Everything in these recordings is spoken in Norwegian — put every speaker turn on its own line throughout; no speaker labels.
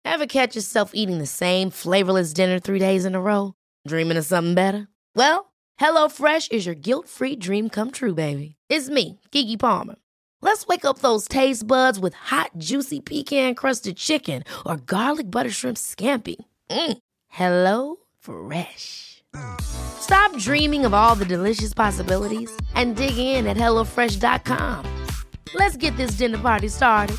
Ever catch yourself eating the same flavorless dinner 3 days in a row? Dreaming of something better? Well, HelloFresh is your guilt-free dream come true, baby. It's me, Keke Palmer. Let's wake up those taste buds with hot, juicy pecan-crusted chicken or garlic butter shrimp scampi. Hello Fresh. Stop dreaming of all the delicious possibilities and dig in at HelloFresh.com. Let's get this dinner party started.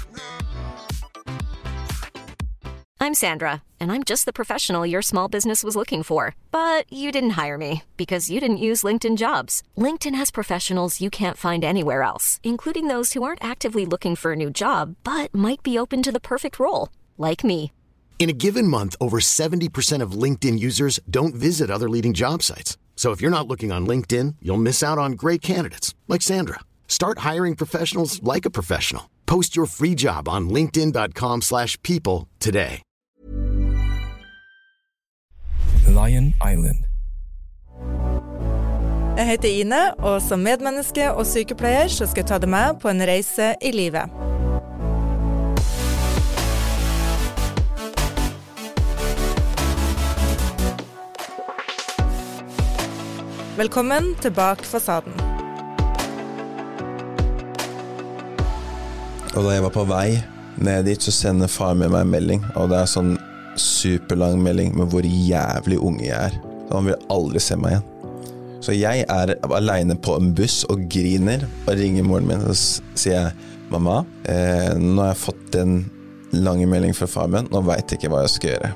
I'm Sandra, and I'm just the professional your small business was looking for. But you didn't hire me because you didn't use LinkedIn Jobs. LinkedIn has professionals you can't find anywhere else, including those who aren't actively looking for a new job, but might be open to the perfect role, like me.
In a given month, over 70% of LinkedIn users don't visit other leading job sites. So if you're not looking on LinkedIn, you'll miss out on great candidates, like Sandra. Start hiring professionals like a professional. Post your free job on linkedin.com/people today.
Lion Island.
Jeg heter Ine, og som medmenneske og sykepleier så skal jeg ta deg med på en reise i livet. Velkommen til Bak fasaden.
Og da jeg var på vei ned dit, så sender far med meg en melding, og det sånn superlang melding med hvor jævlig unge jeg Så han vil aldri se meg igjen. Så jeg alene på en buss og griner og ringer moren min, og så sier jeg, mamma, nå har jeg fått en lang melding fra far min, nå vet jeg ikke hva jeg skal gjøre.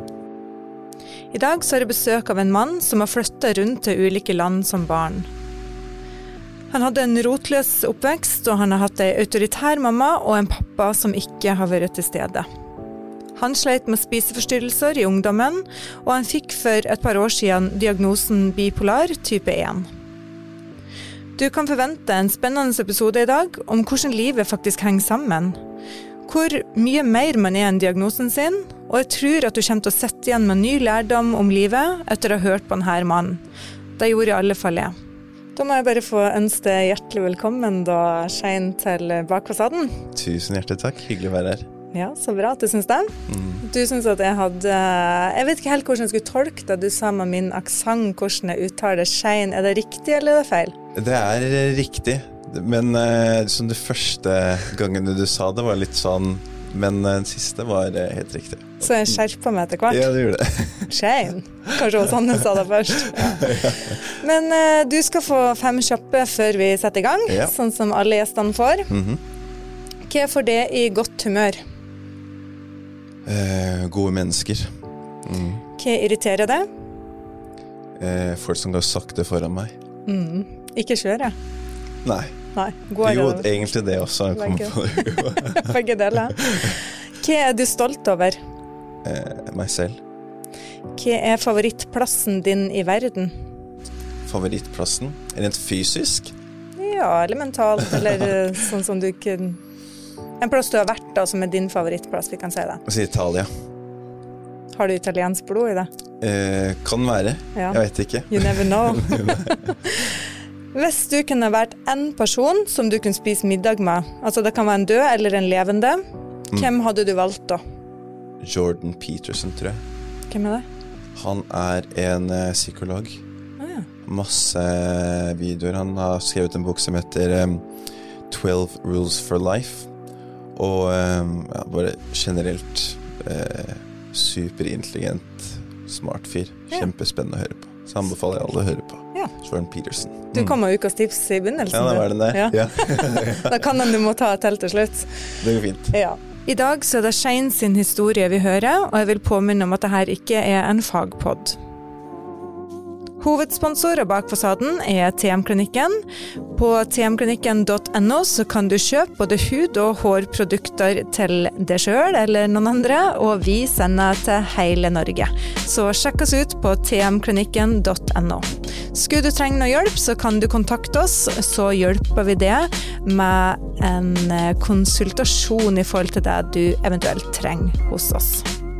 I dag så har jeg besøk av en mann som har flyttet rundt til ulike land som barn. Han hadde en rotløs oppvekst, og han har hatt en autoritær mamma og en pappa som ikke har vært til stede. Han sleit med spiseforstyrrelser i ungdommen, og han fikk for et par år siden diagnosen bipolar type 1. Du kan forvente en spennende episode i dag om hvordan livet faktisk henger sammen, hvor mye mer man enn diagnosen sin, og jeg tror at du kommer til å sette igjen med ny lærdom om livet etter å ha hørt på denne mannen. Det gjorde i alle fall jeg. Da må jeg bare få ønske deg hjertelig velkommen da, Shane, til Bak fasaden.
Tusen hjertelig takk, hyggelig å være her.
Ja, så bra at du synes det. Du synes at jeg hadde... Jeg vet ikke helt hvordan jeg skulle tolke det. Du sa med min aksent hvordan jeg uttaler Shane. Er det riktig eller er det feil?
Det riktig, men som det første gangen du sa det var litt sånn, men den siste var helt riktig.
Så jeg skjerper meg etter hvert?
Ja, det gjorde det.
Shane. Kanskje også sånn jeg sa det først. Ja. Men du skal få 5 kjappe før vi setter i gang, sånn som alle gjestene får. Hva får det i godt humør?
Gode mennesker.
Hva irriterer det?
Folk som går sakte foran meg.
Ikke kjøre?
Nei. Jo, egentlig det også.
Begge deler. Hva du stolt over?
Meg selv.
Hva favorittplassen din i verden?
Favorittplassen? Rent fysisk?
Ja, eller mentalt, eller sånn som du ikke... En plass du har vært da, som din favorittplass, vi kan si det.
Jeg sier Italia.
Har du italiensk blod i det?
Kan være, jeg vet ikke.
You never know. Hvis du kunne vært en person som du kunne spise middag med, altså det kan være en død eller en levende, hvem hadde du valgt da?
Jordan Peterson, tror jeg.
Hvem det?
Han en psykolog. Masse videoer. Han har skrevet en bok som heter 12 Rules for Life. Og bare generelt superintelligent, smart fyr. Kjempespennende å høre på. Så anbefaler jeg alle å høre på. Jordan Peterson.
Du kom med ukas tips i begynnelsen.
Ja, det var den der. Ja.
Da kan du må ta til slutt.
Det går fint.
Ja. I dag så det Shane sin historie vi hører, og jeg vil påminne om at dette ikke en fagpodd. Hovedsponsor av Bak fasaden TM-klinikken. På tmklinikken.no så kan du kjøpe både hud- og hårprodukter til deg selv eller noen andre, og vi sender til hele Norge. Så sjekk oss ut på tmklinikken.no. Skulle du trenge noe hjelp, så kan du kontakte oss, så hjelper vi det med en konsultasjon i forhold til det du eventuelt trenger hos oss.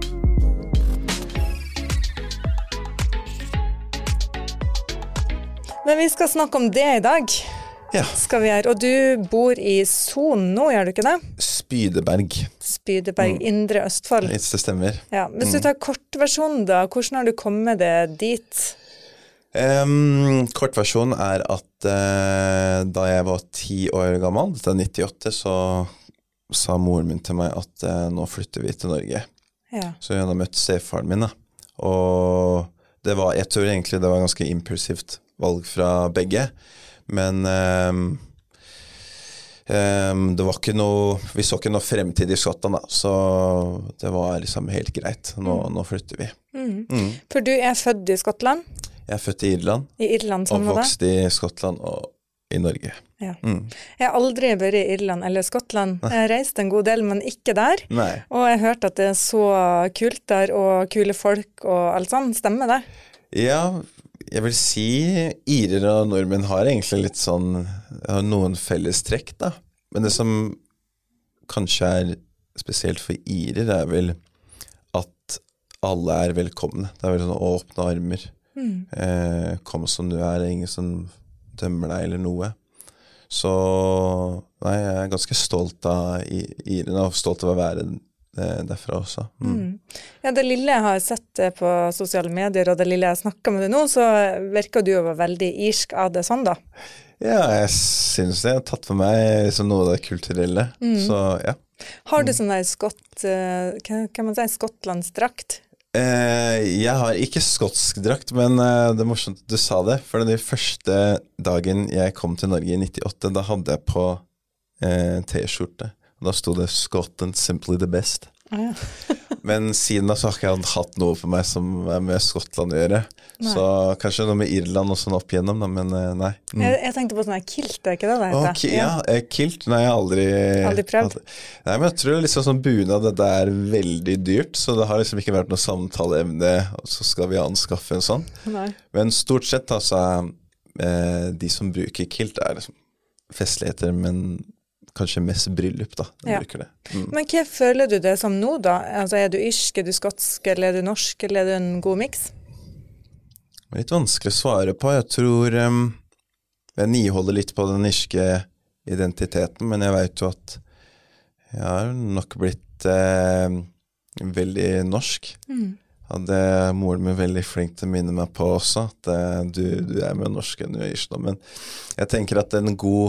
Men vi skal snakke om det i dag.
Ja.
Skal vi gjøre. Og du bor i Son nå, gjør du ikke det?
Spydeberg.
Spydeberg, Indre Østfold.
Det stemmer.
Ja, hvis du tar kortversjonen da, hvordan har du kommet det dit?
Kortversjonen at da jeg var 10 år gammel, dette 98, så sa moren min til meg at nå flytter vi til Norge.
Ja.
Så jeg hadde møtt stefaren min da. Og jeg tror egentlig det var ganske impulsivt valg fra begge, men det var ikke vi så ikke noe fremtid i Skottland da, så det var liksom helt greit. Nå flytter vi.
For du født i Skottland?
Jeg født i Irland.
I Irland, sånn var det?
Oppvokst i Skottland og i Norge.
Ja. Jeg har aldri vært i Irland eller Skottland. Jeg har reist en god del, men ikke der.
Nei.
Og jeg har hørt at det så kult der, og kule folk og alt sånt. Stemmer det?
Ja, jeg vil si irer og nordmenn har egentlig litt sånn, har noen felles trekk da. Men det som kanskje spesielt for irer vel at alle velkomne. Det vel sånn åpne armer. Kom som du det ingen som dømmer deg eller noe. Så nei, jeg ganske stolt av irene, og stolt av å være derfra også.
Ja, det lille jeg har sett på sosiale medier, og det lille jeg snakker med deg nå, så virker du å være veldig irsk av det sånn da.
Ja, jeg synes det har tatt for meg liksom noe av det kulturelle. Så ja.
Har du sånn der kan man si skottlandsdrakt?
Jeg har ikke skotsk drakt, men det morsomt at du sa det, for den første dagen jeg kom til Norge i 98, da hadde jeg på t-skjorte, og da stod det Scotland simply the best.
Ja.
Men siden da så har ikke jeg hatt noe for meg som med Skottland å gjøre. Nei. Så kanskje noe med Irland og sånn opp igjennom, da, men nei.
Jeg tenkte på sånn her kilt, ikke det det heter?
Ja, kilt, nei, jeg har
aldri prøvd.
Nei, men jeg tror liksom sånn bunad, det veldig dyrt, så det har liksom ikke vært noe samtaleemne, og så skal vi anskaffe en sånn. Nei. Men stort sett altså, de som bruker kilt liksom festligheter, men kanskje mest bryllup da, bruker det.
Men hva føler du det som nå da? Altså, du irsk, du skotsk, eller du norsk, eller du en god mix?
Det litt vanskelig å svare på. Jeg tror jeg niholder litt på den irske identiteten, men jeg vet jo at jeg har nok blitt veldig norsk. Hadde moren min veldig flink til å minne meg på også, at du mer norsk enn du irsk nå, men jeg tenker at det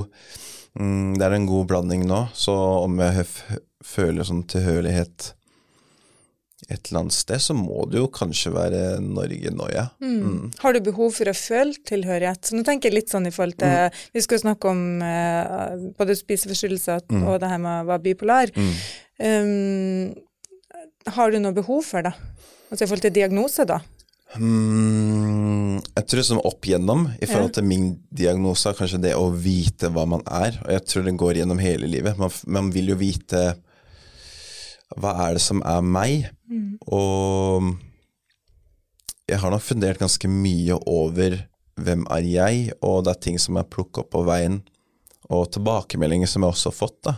en god blanding nå, så om jeg føler sånn tilhørighet et eller annet sted, så må det jo kanskje være Norge nå, ja.
Har du behov for å føle tilhørighet? Så nå tenker jeg litt sånn i forhold til, vi skal snakke om både spiseforstyrrelser og det her med å være bipolar. Har du noe behov for det? Altså i forhold til diagnose da?
Jeg tror som opp igjennom i forhold til min diagnose kanskje det å vite hva man og jeg tror den går gjennom hele livet. Man vil jo vite hva det som meg, og jeg har nok fundert ganske mye over hvem jeg, og det ting som jeg plukket opp på veien, og tilbakemeldinger som jeg også har fått da.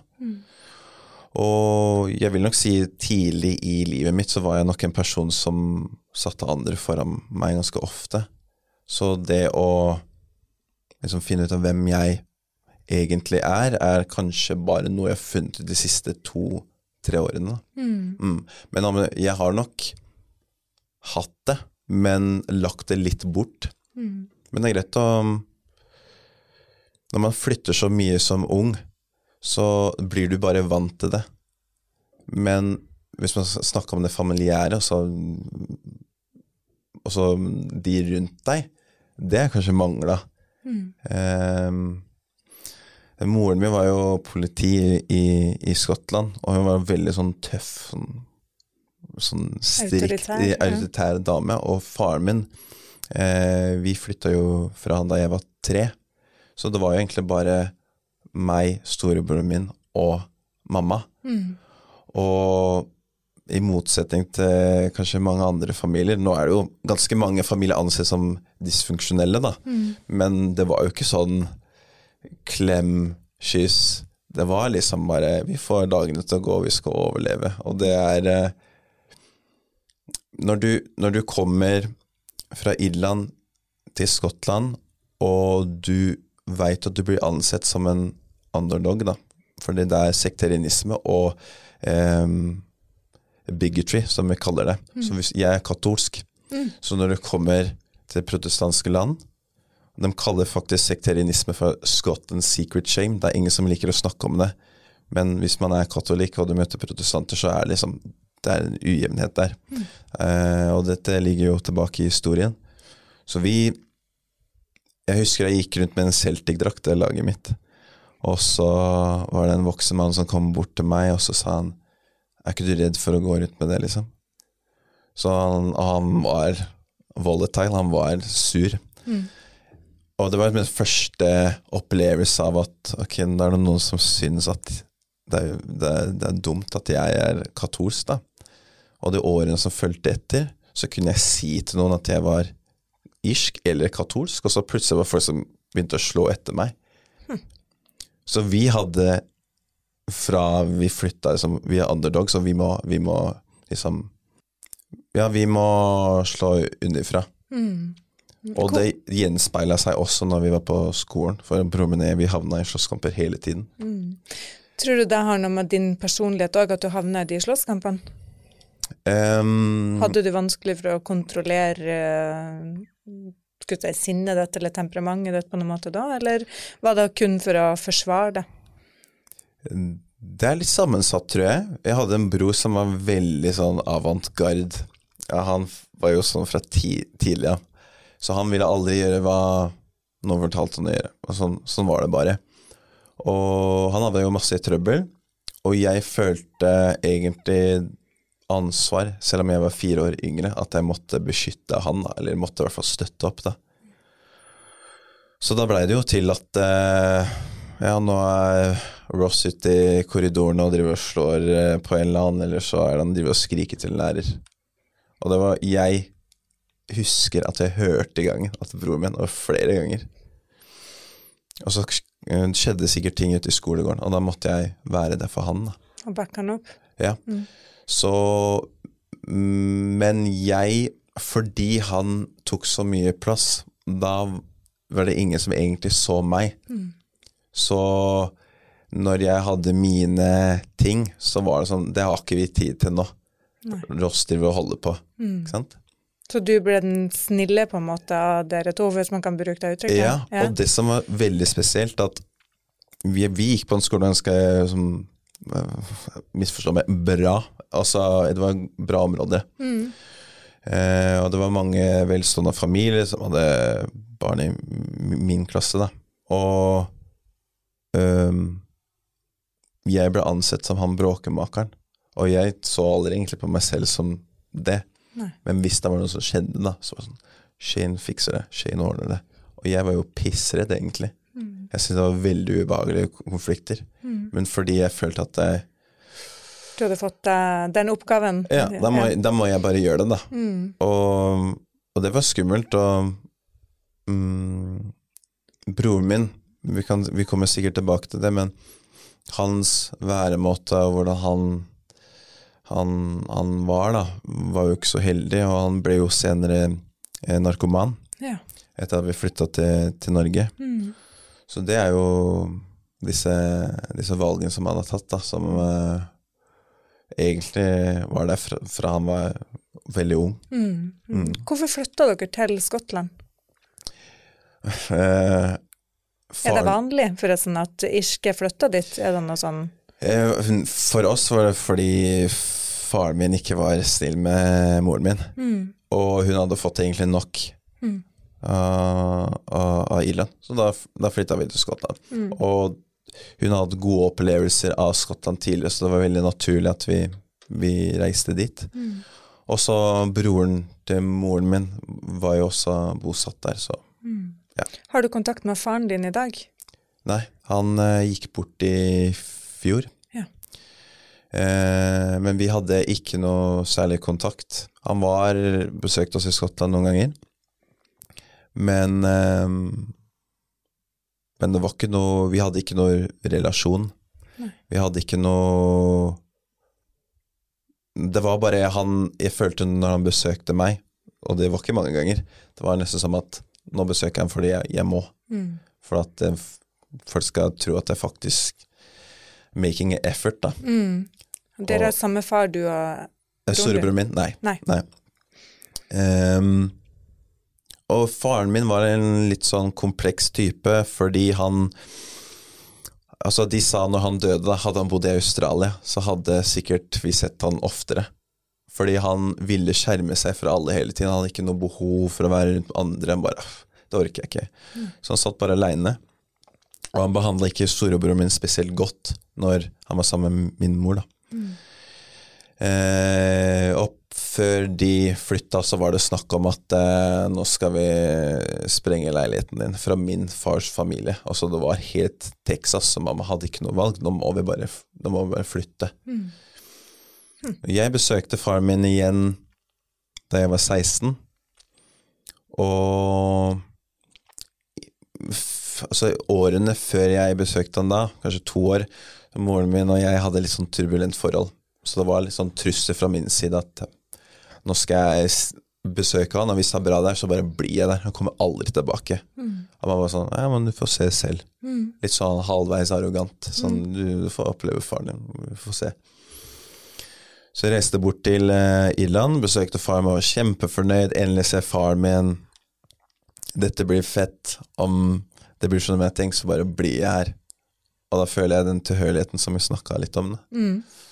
Og jeg vil nok si tidlig i livet mitt så var jeg nok en person som satte andre foran meg ganske ofte. Så det å liksom finne ut av hvem jeg egentlig kanskje bare noe jeg har funnet de siste 2-3 årene. Men jeg har nok hatt det, men lagt det litt bort. Men det greit å når man flytter så mye som ung, så blir du bare vant til det. Men hvis man snakker om det familiære, og så de rundt deg, det kanskje manglet. Moren min var jo politi i Skottland, og hun var veldig sånn tøff, sånn strikt, autoritær dame, og faren min, vi flyttet jo fra han da jeg var 3, så det var jo egentlig bare meg, storebroren min og mamma. Og i motsetning til kanskje mange andre familier, nå det jo ganske mange familier anses som dysfunksjonelle da, men det var jo ikke sånn klem, kyss, det var liksom bare, vi får dagene til å gå, vi skal overleve, og det når du kommer fra Irland til Skottland, og du vet at du blir ansett som en underdog da, Fordi det sekterianisme og bigotry, som vi kaller det. Så hvis jeg katolsk, så når du kommer til protestantiske land, de kaller faktisk sekterianisme for Scotland's secret shame. Det ingen som liker å snakke om det. Men hvis man katolikk og du møter protestanter, så det liksom, det en ujevnhet der. Og dette ligger jo tilbake i historien. Så jeg husker jeg gikk rundt med en Celtic-drakt, det laget mitt. Og så var det en voksen mann som kom bort til meg, og så sa han, ikke du redd for å gå rundt med det, liksom? Så han var volatile, han var sur. Og det var min første opplevelse av at, ok, det noen som synes at det dumt at jeg katolsk, da. Og de årene som følte etter, så kunne jeg si til noen at jeg var irsk eller katolsk, og så plutselig var folk som begynte å slå etter meg. Så vi hadde, fra vi flyttet, liksom, vi underdogs, og vi må liksom, ja, vi må slå underfra. Og det gjenspeilet seg også når vi var på skolen, for broren min vi havnet i slåsskamper hele tiden.
Tror du det har noe med din personlighet også, at du havnet i slåsskampene? Hadde du vanskelig for å kontrollere sinnet ditt eller temperamentet ditt på noen måte da, eller var det kun for å forsvare det?
Det litt sammensatt, tror jeg. Jeg hadde en bror som var veldig sånn avantgarde. Ja, han var jo sånn fra tidlig, så han ville aldri gjøre hva noen fortalte han å gjøre. Og sånn var det bare. Og han hadde jo masse trøbbel, og jeg følte egentlig ansvar, selv om jeg var 4 år yngre, at jeg måtte beskytte han, eller måtte i hvert fall støtte opp da. Så da ble det jo til at ja, nå Ross ute i korridoren og driver og slår på en eller annen, eller så han driver og skriker til en lærer. Og det var, jeg husker at jeg hørte i gangen at broren min, og flere ganger. Og så skjedde sikkert ting ute i skolegården, og da måtte jeg være der for han da.
Og backe han opp.
Ja. Så, men jeg, fordi han tok så mye plass, da var det ingen som egentlig så meg. Så når jeg hadde mine ting, så var det sånn, det har ikke vi tid til nå. Ross driver å holde på, ikke sant?
Så du ble den snille på en måte av dere to, hvis man kan bruke det uttrykket?
Ja, og det som var veldig spesielt, at vi gikk på en skole som misforstå meg, bra. Altså, det var en bra område. Og det var mange velstående familier som hadde barn i min klasse, da. Og jeg ble ansett som han bråkemakeren. Og jeg så aldri egentlig på meg selv som det. Men hvis det var noe som skjedde da, så var det sånn, Shane fikser det, Shane ordner det. Og jeg var jo pissredd egentlig. Jeg synes det var veldig ubehagelige konflikter. Men fordi jeg følte at
du hadde fått den oppgaven.
Ja, da må jeg bare gjøre det da. Og det var skummelt, og broren min, vi kommer sikkert tilbake til det, men hans væremåte og hvordan han var da, var jo ikke så heldig, og han ble jo senere narkoman etter at vi flyttet til Norge. Så det jo disse valgene som han har tatt da, som egentlig var der fra han var veldig ung.
Hvorfor flyttet dere til Skottland? Det vanlig forresten at irske flyttet dit? Det noe sånn?
For oss var det fordi faren min ikke var snill med moren min, og hun hadde fått egentlig nok av Irland, så da flyttet vi til Skottland. Og hun hadde gode opplevelser av Skottland tidligere, så det var veldig naturlig at vi reiste dit. Og så broren til moren min var jo også bosatt der, så ja.
Har du kontakt med faren din i dag?
Nei, han gikk bort i fjor. Men vi hadde ikke noe særlig kontakt. Han besøkte oss i Skottland noen ganger. Men det var ikke noe, vi hadde ikke noe relasjon. Vi hadde ikke noe, det var bare jeg følte når han besøkte meg, og det var ikke mange ganger, det var nesten som at nå besøker han fordi jeg må. For at folk skal tro at jeg faktisk making an effort da.
Dere samme far du og
Storebror min? Nei.
Nei.
Og faren min var en litt sånn kompleks type, fordi han, altså de sa når han døde da, hadde han bodd i Australia, så hadde sikkert vi sett han oftere. Fordi han ville skjerme seg fra alle hele tiden, han hadde ikke noe behov for å være rundt andre, han bare, det orker jeg ikke. Så han satt bare alene. Og han behandlet ikke storebror min spesielt godt når han var sammen med min mor da. Og før de flyttet så var det snakk om at nå skal vi sprenge leiligheten din fra min fars familie. Altså det var helt Texas, så mamma hadde ikke noe valg. Nå må vi bare flytte. Jeg besøkte faren min igjen da jeg var 16. Og altså årene før jeg besøkte han da, kanskje 2 år, moren min og jeg hadde litt sånn turbulent forhold. Så det var litt sånn trussel fra min side at nå skal jeg besøke han, og hvis han er bra der, så bare blir jeg der. Han kommer aldri tilbake. Og man var sånn, ja, men du får se selv. Litt sånn halvveis arrogant. Sånn, du får oppleve faren din. Du får se. Så jeg reiste bort til Irland, besøkte faren min, var kjempefornøyd. Endelig ser faren min. Dette blir fett. Om det blir sånn jeg tenker, så bare blir jeg her. Og da føler jeg den tilhørigheten som vi snakket litt om det.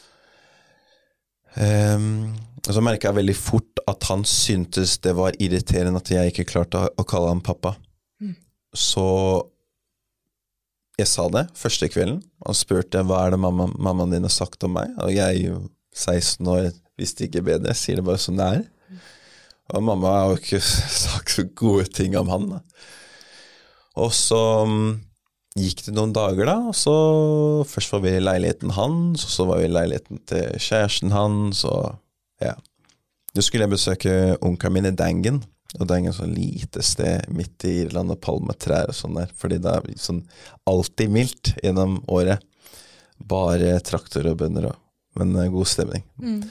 Og så merket jeg veldig fort at han syntes det var irriterende at jeg ikke klarte å kalle ham pappa. Så jeg sa det første kvelden. Han spurte hva er det mammaen din har sagt om meg, og jeg 16 år visste ikke bedre, jeg sier det bare som det er. Og mamma har jo ikke sagt så gode ting om han da. Og så gikk det noen dager da, og så først var vi i leiligheten hans, og så var vi i leiligheten til kjæresten hans, og ja. Da skulle jeg besøke onkelen min i Dangen, og Dangen er så lite sted midt i Irland og palmetrær og sånn der, fordi det er sånn alltid mildt gjennom året. Bare traktor og bønder, men god stemning.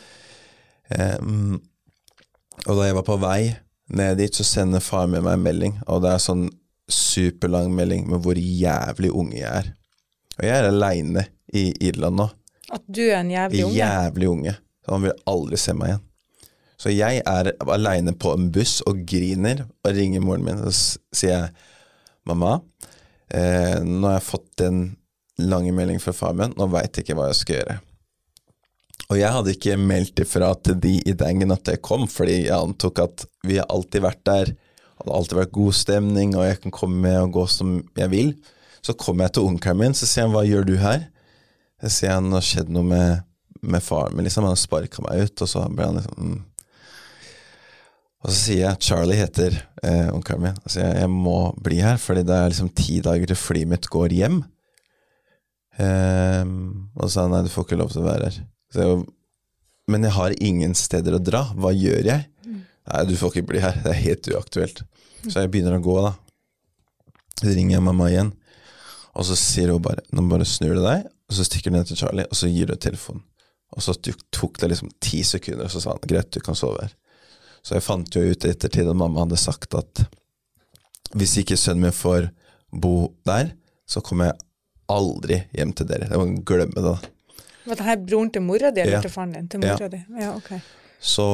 Og da jeg var på vei ned dit, så sender far med meg en melding, og det er sånn superlang melding med hvor jævlig unge jeg er. Og jeg er alene i Irland nå.
At du er en jævlig unge?
Jævlig unge. Så han vil aldri se meg igjen. Så jeg er alene på en buss og griner og ringer moren min og sier jeg, mamma, nå har jeg fått en lang melding fra far min, nå vet jeg ikke hva jeg skal gjøre. Og jeg hadde ikke meldt ifra til de i Dangen at jeg kom, fordi jeg antok at vi har alltid vært der, det hadde alltid vært god stemning, og jeg kan komme med og gå som jeg vil. Så kommer jeg til onkelen min, så sier han, hva gjør du her? Jeg sier han, det har skjedd noe med faren min, liksom, han sparket meg ut, og så ble han liksom, Og så sier jeg, Charlie heter onkelen min, og så sier jeg må bli her, fordi det er liksom 10 dager til flyet mitt går hjem. Og så sa han, nei, du får ikke lov til å være her. Så jeg, men jeg har ingen steder å dra, hva gjør jeg? Nei, du får ikke bli her, det er helt uaktuelt. Så jeg begynner å gå da. Så ringer jeg mamma igjen, og så sier hun bare, nå bare snur du deg, og så stikker du ned til Charlie, og så gir du telefonen. Og så tok det liksom 10 sekunder, og så sa han, greit, du kan sove her. Så jeg fant jo ut ettertid at mamma hadde sagt at hvis ikke sønnen min får bo der, så kommer jeg aldri hjem til dere. Jeg må glemme det da.
Var det her broren til mora di, eller til faren din? Til mora di? Ja, ok.
Så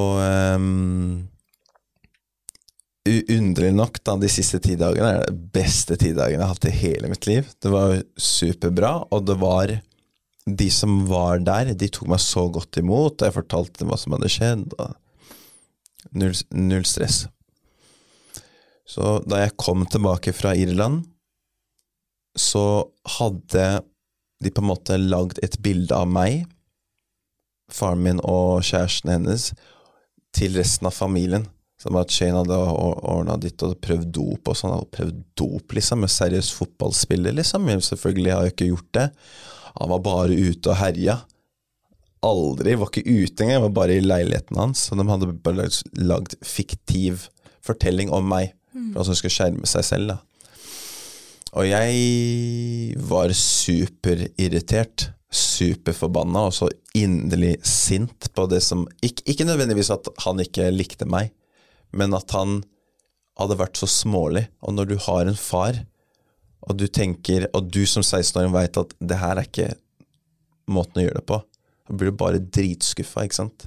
underlig nok da, de siste 10 dagene er det beste 10 dagene jeg har hatt i hele mitt liv. Det var superbra, og det var de som var der, de tok meg så godt imot, og jeg fortalte dem hva som hadde skjedd, og null stress. Så da jeg kom tilbake fra Irland, så hadde de på en måte lagd et bilde av meg, faren min og kjæresten hennes, til resten av familien. Som at Shane hadde ordnet ditt og prøvd dop og sånn, hadde prøvd dop liksom, med seriøs fotballspiller liksom, men selvfølgelig har jeg ikke gjort det. Han var bare ute og herja. Aldri, var ikke ute engang, jeg var bare i leiligheten hans, så de hadde bare lagd fiktiv fortelling om meg, for at hun skulle skjerme seg selv da. Og jeg var superirritert, superforbannet, og så inderlig sint på det som, ikke nødvendigvis at han ikke likte meg, men at han hadde vært så smålig, og når du har en far, og du tenker, og du som 16-åring vet at det her er ikke måten å gjøre det på. Da blir du bare dritskuffa, ikke sant?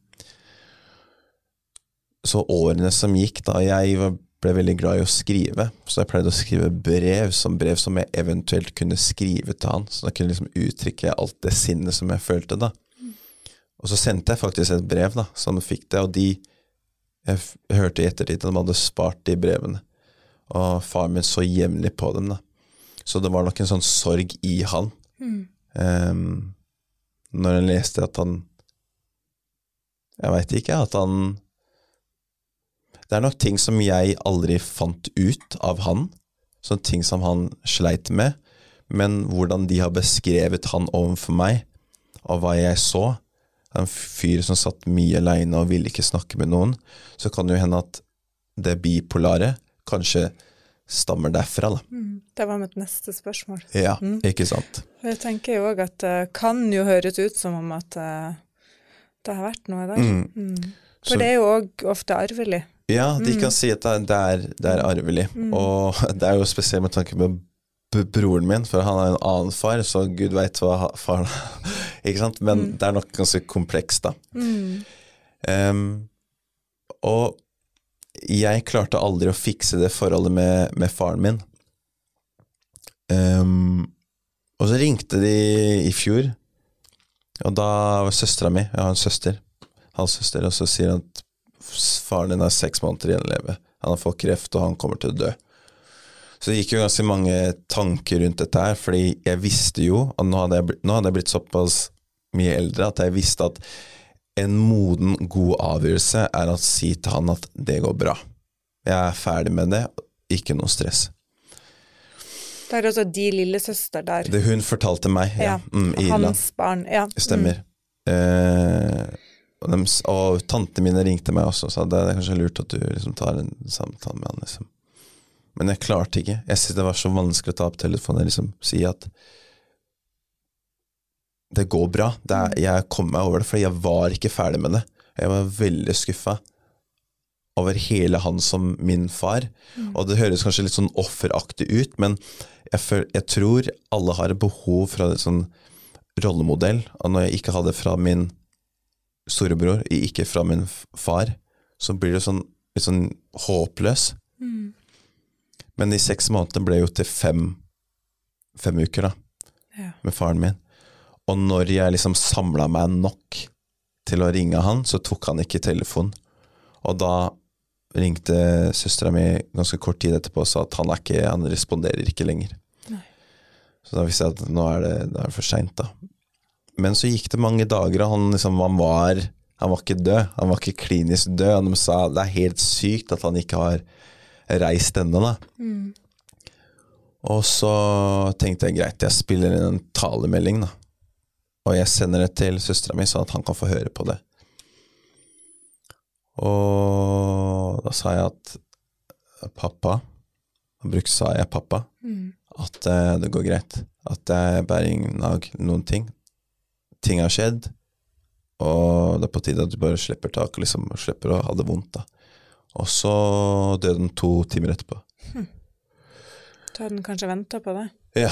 Så årene som gikk da, jeg ble veldig glad i å skrive, så jeg pleide å skrive brev som jeg eventuelt kunne skrive til han, så da kunne jeg liksom uttrykke alt det sinnet som jeg følte da. Og så sendte jeg faktisk et brev da, som fikk det, og jeg hørte i ettertid at de hadde spart de brevene, og far min så jevnlig på dem da. Så det var nok en sånn sorg i han, når jeg leste at han, jeg vet ikke, at han, det nok ting som jeg aldri fant ut av han, sånne ting som han sleit med, men hvordan de har beskrevet han overfor meg, og hva jeg så, en fyr som satt mye alene og ville ikke snakke med noen, så kan det jo hende at det bipolare kanskje stammer derfra da.
Det var mitt neste spørsmål.
Ja, ikke sant.
Jeg tenker jo også at det kan jo høres ut som om at det har vært noe der. For
Så,
det er jo også ofte arvelig.
ja, de kan si at det er arvelig, og det er jo spesielt med tanke på broren min, for han har en annen far, så Gud vet hva far ikke sant? Men det er nok ganske komplekst da. Og jeg klarte aldri å fikse det forholdet med faren min. Og så ringte de i fjor, og da var søstera mi, jeg har en søster, halvsøster, og så sier han at faren din har 6 måneder igjen å leve. Han har fått kreft, og han kommer til å dø. Så det gikk jo ganske mange tanker rundt dette her, fordi jeg visste jo, og nå hadde jeg blitt såpass mye eldre, at jeg visste at en moden, god avgjørelse er å si til han at det går bra. Jeg er ferdig med det, ikke noe stress.
Det er også de lille søster der.
Det hun fortalte meg, ja. Irland.
Hans barn, ja.
Stemmer. Og tante mine ringte meg også, så det er kanskje lurt at du liksom tar en samtale med han liksom. Men jeg klarte ikke. Jeg synes det var så vanskelig å ta opp telefonen og liksom si at det går bra. Jeg kom meg over det, for jeg var ikke ferdig med det. Jeg var veldig skuffet over hele han som min far. Og det høres kanskje litt sånn offeraktig ut, men jeg tror alle har et behov for en sånn rollemodell. Og når jeg ikke hadde fra min storebror, ikke fra min far, så blir det sånn, litt sånn håpløs. Men de 6 månedene ble jo til 5 uker da, med faren min. Og når jeg liksom samlet meg nok til å ringe han, så tok han ikke telefon. Og da ringte søstera mi ganske kort tid etterpå og sa at han responderer ikke lenger. Nei. Så da visste jeg at nå er det for sent da. Men så gikk det mange dager, og han var ikke død, han var ikke klinisk død, og de sa det er helt sykt at han ikke har reist enda da. Og så tenkte jeg greit, jeg spiller inn en talemelding da. Og jeg sender det til søstera mi, sånn at han kan få høre på det. Og da sa jeg at pappa, sa jeg pappa, at det går greit, at det er bare noen ting. Ting har skjedd, og det er på tide at du bare slipper tak, og liksom slipper å ha det vondt da. Og så døde den 2 timer etterpå.
Da hadde den kanskje ventet på det?
Ja.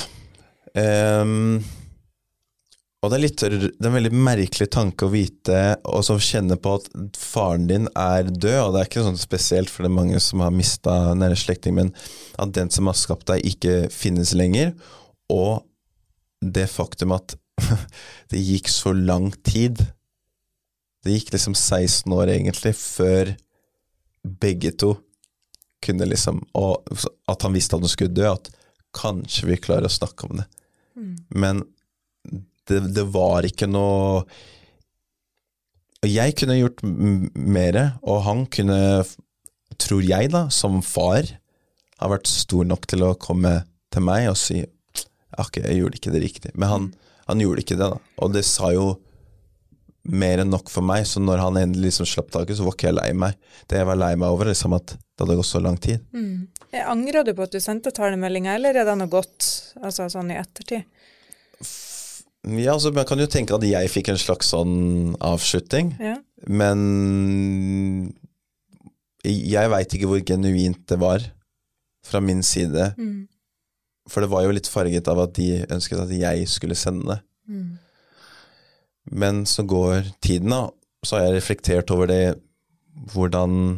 Og det er en veldig merkelig tanke å vite, og så kjenne på at faren din er død, og det er ikke sånn spesielt for det er mange som har mistet nære slekting, men at den som har skapt deg ikke finnes lenger, og det faktum at det gikk så lang tid. Det gikk liksom 16 år egentlig, før begge to kunne liksom, og at han visste at han skulle dø, at kanskje vi klarer å snakke om det. Men det var ikke noe, og jeg kunne gjort mer, og han kunne, tror jeg da, som far, har vært stor nok til å komme til meg og si, ok, jeg gjorde ikke det riktig, men han gjorde ikke det da, og det sa jo mer enn nok for meg, så når han endelig liksom slapp taket, så var ikke jeg lei meg. Det jeg var lei meg over, liksom at det hadde gått så lang tid.
Jeg angrer du på at du sendte talemeldinger, eller er det noe godt, altså sånn i ettertid?
Ja, altså man kan jo tenke at jeg fikk en slags sånn avslutning, men jeg vet ikke hvor genuint det var fra min side, for det var jo litt farget av at de ønsket at jeg skulle sende det. Men så går tiden da, så har jeg reflektert over det, hvordan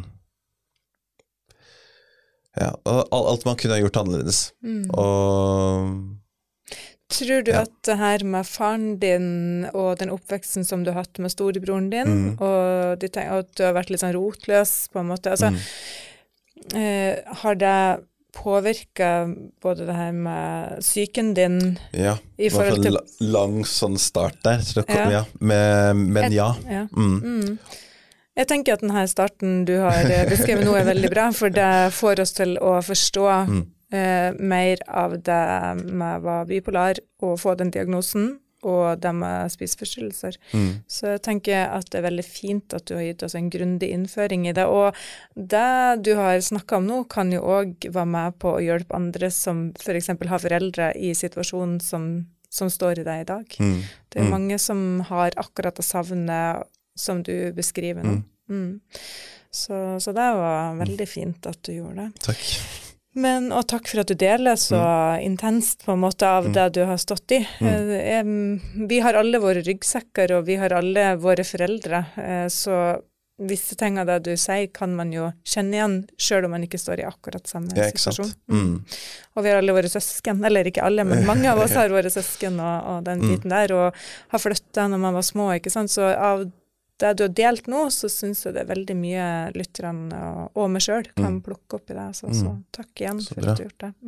alt man kunne ha gjort annerledes. Og
tror du at det her med faren din og den oppveksten som du har hatt med storebroren din, og at du har vært litt sånn rotløs på en måte, altså, har det påvirket både det her med psyken din i forhold til...
lang sånn start der, tror jeg, men ja.
Jeg tenker at denne starten du har beskrevet nå veldig bra, for det får oss til å forstå mer av det med å være bipolar og få den diagnosen, og det med spiseforstyrrelser. Så jeg tenker at det veldig fint at du har gitt oss en grundig innføring i det, og det du har snakket om nå kan jo også være med på å hjelpe andre som for eksempel har foreldre i situasjonen som står i det i dag. Det er mange som har akkurat det savnet som du beskriver nå. Så det var veldig fint at du gjorde det.
Takk.
Og takk for at du deler så intenst på en måte av det du har stått i. Vi har alle våre ryggsekker, og vi har alle våre foreldre, så visse ting av det du sier kan man jo kjenne igjen, selv om man ikke står i akkurat samme situasjon. Og vi har alle våre søsken, eller ikke alle, men mange av oss har våre søsken og den biten der, og har flyttet når man var små, ikke sant? Så av det du har delt nå, så synes jeg det er veldig mye lytterne og meg selv kan plukke opp i det. Så takk igjen for at du har gjort det.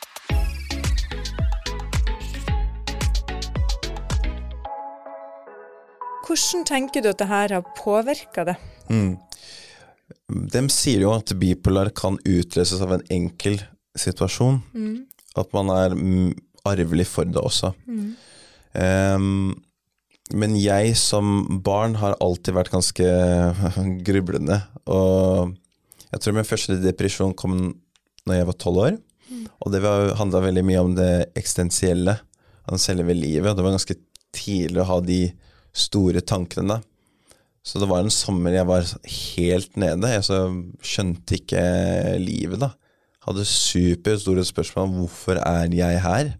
Hvordan tenker du at det her har påvirket det?
De sier jo at bipolar kan utløses av en enkel situasjon. At man er arvelig for det også. Men jeg som barn har alltid vært ganske grublende, og jeg tror min første depresjon kom når jeg var 12 år, og det handlet veldig mye om det eksistensielle, om selve livet, og det var ganske tidlig å ha de store tankene. Så det var en sommer jeg var helt nede, jeg skjønte ikke livet da. Hadde super store spørsmål om hvorfor er jeg her?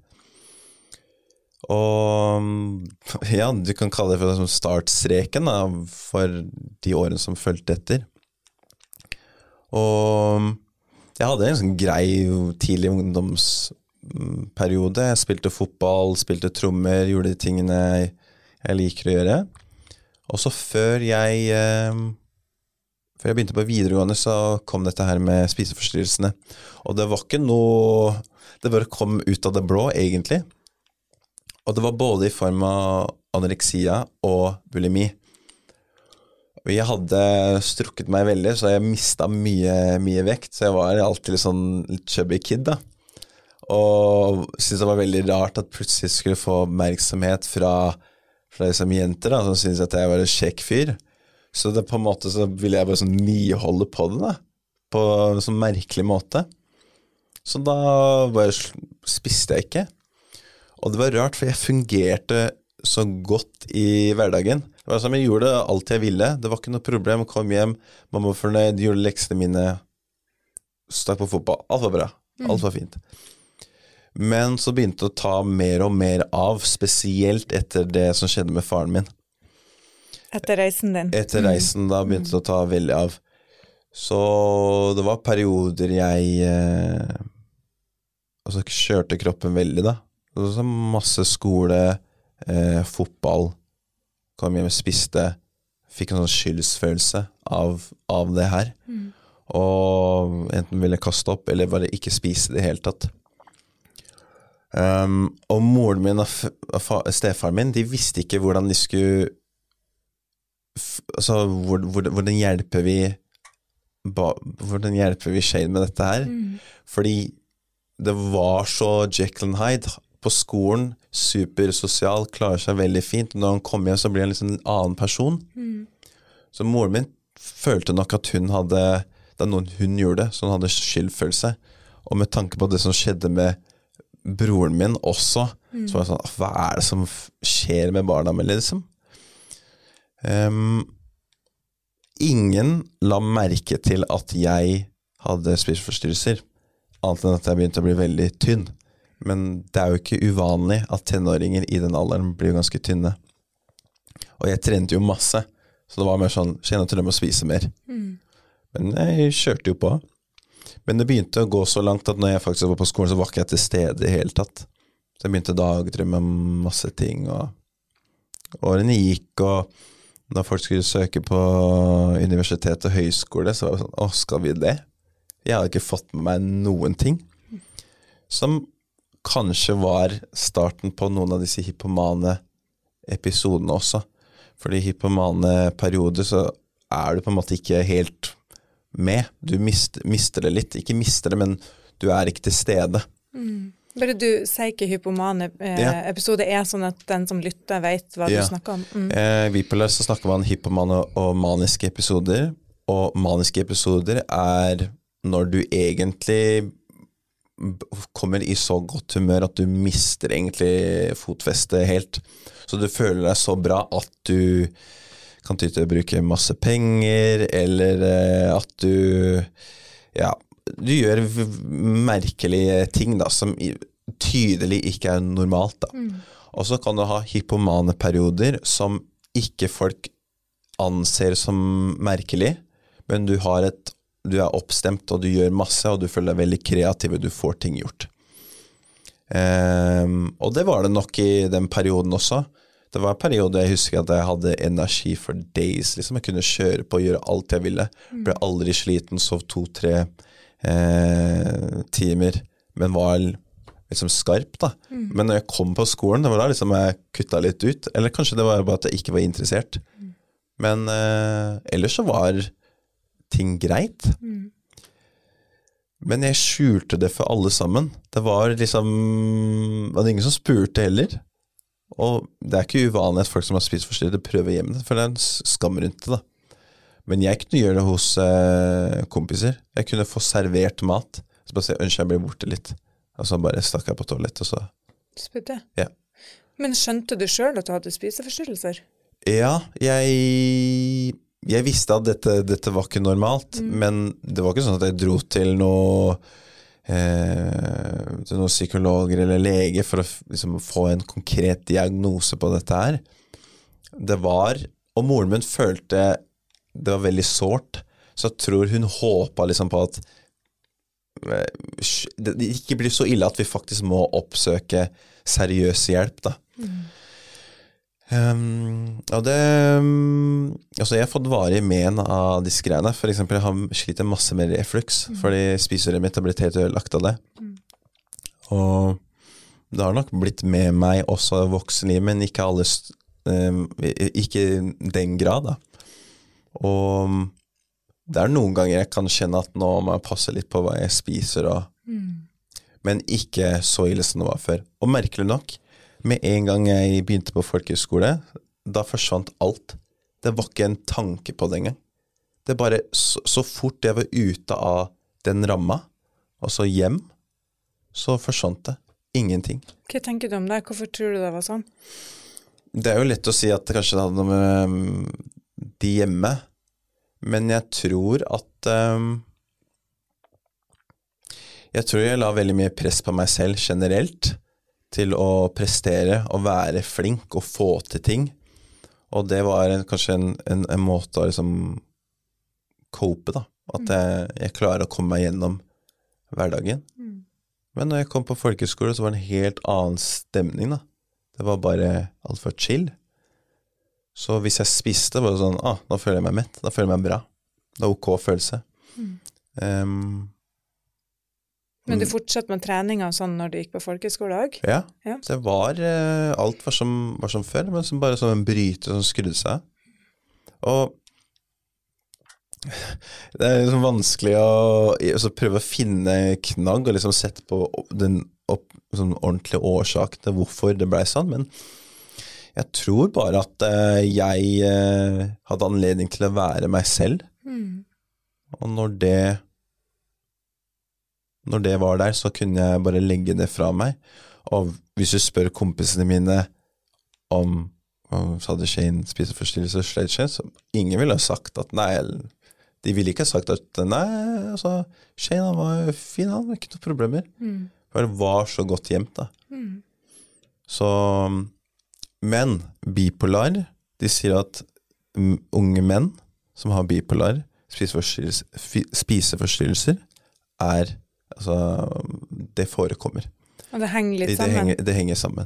Og ja, du kan kalle det for startstreken da, for de årene som følte etter. Og jeg hadde en sånn grei tidlig ungdomsperiode. Jeg spilte fotball, spilte trommer, gjorde de tingene jeg liker å gjøre. Og så før jeg begynte på videregående, så kom dette her med spiseforstyrrelsene. Og det var ikke noe, det bare kom ut av det blå egentlig. Og det var både i form av anoreksia og bulimi. Og jeg hadde strukket meg veldig, så jeg mistet mye vekt, så jeg var alltid litt chubby kid da. Og synes det var veldig rart at plutselig skulle få oppmerksomhet fra liksom jenter da, som synes at jeg var en kjekk fyr. Så det på en måte så ville jeg bare sånn niholde på det da, på en sånn merkelig måte. Så da bare spiste jeg ikke. Og det var rart, for jeg fungerte så godt i hverdagen. Det var som jeg gjorde alt jeg ville. Det var ikke noe problem. Kom hjem, mamma var fornøyd, gjorde leksene mine, stakk på fotball. Alt var bra. Alt var fint. Men så begynte det å ta mer og mer av, spesielt etter det som skjedde med faren min.
Etter reisen din?
Etter reisen, da begynte det å ta veldig av. Så det var perioder jeg kjørte kroppen veldig da. Det var masse skole, fotball, kom hjem og spiste, fikk en sånn skyldsfølelse av det her. Og enten ville kaste opp, eller bare ikke spise det helt tatt. Og moren min og stefaren min, de visste ikke hvordan de skulle, altså hvordan hjelper vi Shane med dette her? Fordi det var så Jekyll and Hyde på skolen, supersosial, klarer seg veldig fint. Når han kom hjem, så blir han liksom en annen person. Så moren min følte nok at det er noen hun gjorde, så hun hadde skyldfølelse. Og med tanke på det som skjedde med broren min også, så var det sånn, hva er det som skjer med barna med liksom? Ingen la merke til at jeg hadde spiseforstyrrelser, annet enn at jeg begynte å bli veldig tynn. Men det er jo ikke uvanlig at tenåringer i den alderen blir ganske tynne. Og jeg trente jo masse, så det var mer sånn, kjenner til å spise mer. Men jeg kjørte jo på. Men det begynte å gå så langt at når jeg faktisk var på skolen, så var ikke jeg til stede i hele tatt. Så jeg begynte å dagdrømme om masse ting, og årene gikk, og når folk skulle søke på universitet og høyskole, så var det sånn, skal vi det? Jeg hadde ikke fått med meg noen ting. Som kanskje var starten på noen av disse hypomane episodene også. Fordi i hypomane perioder så du på en måte ikke helt med. Du mister det litt. Ikke mister det, men du ikke til stede.
Bare du sier ikke hypomane episode sånn at den som lytter vet hva du snakker om.
Bipolar så snakker man hypomane og maniske episoder. Og maniske episoder når du egentlig kommer i så godt humør at du mister egentlig fotfestet helt. Så du føler deg så bra at du kan ty til å bruke masse penger, eller at du gjør merkelige ting da, som tydelig ikke normalt da. Og så kan du ha hypomane perioder som ikke folk anser som merkelig, men du oppstemt, og du gjør masse, og du føler deg veldig kreativ, og du får ting gjort. Og det var det nok i den perioden også. Det var en periode jeg husker at jeg hadde energi for days, liksom. Jeg kunne kjøre på og gjøre alt jeg ville. Ble aldri sliten, sov 2-3 timer, men var liksom skarp da. Men når jeg kom på skolen, det var da liksom jeg kuttet litt ut, eller kanskje det var bare at jeg ikke var interessert. Men ellers så var ting greit. Men jeg skjulte det for alle sammen. Det var ingen som spurte heller. Og det ikke uvanlig at folk som har spiseforstyrrelser prøver hjemme, for det en skam rundt det da. Men jeg kunne gjøre det hos kompiser. Jeg kunne få servert mat. Så bare si, ønsker jeg blir borte litt. Og så bare stakk jeg på toalett, og så...
Spytte?
Ja.
Men skjønte du selv at du hadde spiseforstyrrelser? Ja,
jeg visste at dette var ikke normalt, men det var ikke sånn at jeg dro til noen psykologer eller lege for å liksom, få en konkret diagnose på dette her. Og moren min følte det var veldig sårt, så jeg tror hun håpet liksom på at det ikke blir så ille at vi faktisk må oppsøke seriøs hjelp da. Og det altså jeg har fått varig men av disse greiene. For eksempel jeg har slitt masse med reflux fordi spiserøret mitt har blitt helt ødelagt av det. Og det har nok blitt med meg også voksenliv, men ikke alle ikke den grad da. Og det noen ganger jeg kan kjenne at nå må jeg passe litt på hva jeg spiser men ikke så ille som det var før. Og merkelig nok, med en gang jeg begynte på folkehøyskole, da forsvant alt. Det var ikke en tanke på det engang. Det bare, så fort jeg var ute av den ramma, og så hjem, så forsvant det. Ingenting.
Hva tenker du om det? Hvorfor tror du det var sånn?
Det jo lett å si at det kanskje hadde noe med de hjemme, men jeg tror at jeg la veldig mye press på meg selv generelt, til å prestere og være flink og få til ting. Og det var kanskje en måte å liksom cope da. At jeg klarer å komme meg gjennom hverdagen. Men når jeg kom på folkeskole så var det en helt annen stemning da. Det var bare alt for chill. Så hvis jeg spiste var det sånn, nå føler jeg meg mett, da føler jeg meg bra. Det ok følelse.
Men du fortsatte med trening og sånn når du gikk på folkeskole også?
Ja, det var alt var som før, men bare som en bryter som skrudde seg. Og det liksom vanskelig å prøve å finne knagg og liksom sette på den sånn ordentlige årsak til hvorfor det ble sånn, men jeg tror bare at jeg hadde anledning til å være meg selv. Og når det var der, så kunne jeg bare legge det fra meg. Og hvis du spør kompisene mine om hadde Shane spiseforstyrrelse, så ingen ville ha sagt at nei, de ville ikke ha sagt at nei, altså, Shane han var fin, han var ikke noen problemer. For det var så godt gjemt da. Så, men bipolar De sier at unge menn som har bipolar spiseforstyrrelser altså, det forekommer.
Og det henger litt sammen.
Det henger sammen.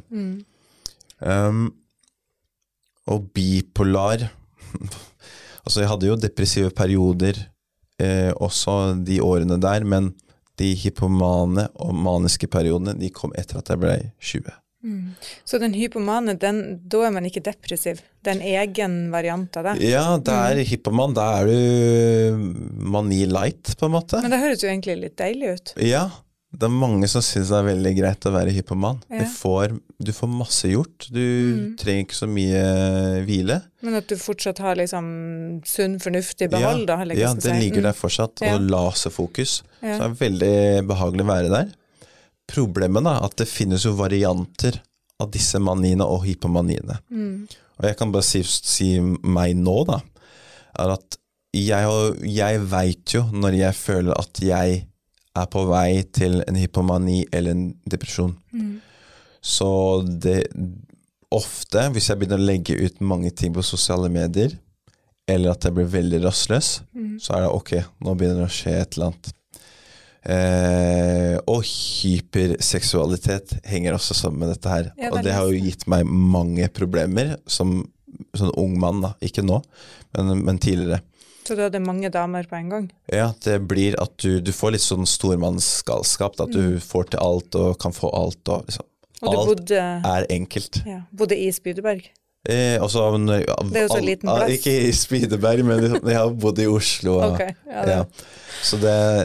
Og bipolar altså jeg hadde jo depressive perioder også de årene der, men de hypomane og maniske periodene, de kom etter at jeg ble 20.
Så den hypomane, da man ikke depressiv? Det en egen variant av det?
Ja, det hypoman, da du mani light på en måte.
Men det høres jo egentlig litt deilig ut.
Ja, det mange som synes det veldig greit å være hypoman. Ja. Du får masse gjort, du trenger ikke så mye hvile. Men
at du fortsatt har liksom sunn, fornuftig behold da?
Ja, det ligger der fortsatt, og laserfokus. Så det veldig behagelig å være der. Problemet da, at det finnes jo varianter av disse maniene og hypomaniene. Og jeg kan bare si meg nå da, er at jeg vet jo når jeg føler at jeg er på vei til en hypomani eller en depresjon. Så det ofte, hvis jeg begynner å legge ut mange ting på sosiale medier, eller at jeg blir veldig rastløs, så er det ok, nå begynner det å skje et eller annet. Og hyperseksualitet henger også sammen med dette her. Og det har jo gitt meg mange problemer som sånn ung mann da, ikke nå, men tidligere.
Så du hadde mange damer på en gang?
Ja, det blir at du får litt sånn stormannsgalskap, at du får til alt og kan få alt, og liksom, alt er enkelt.
Ja, bodde i Spydeberg?
Det er jo så liten plass. Ikke i Spydeberg, men jeg har bodd i Oslo.
Okay,
så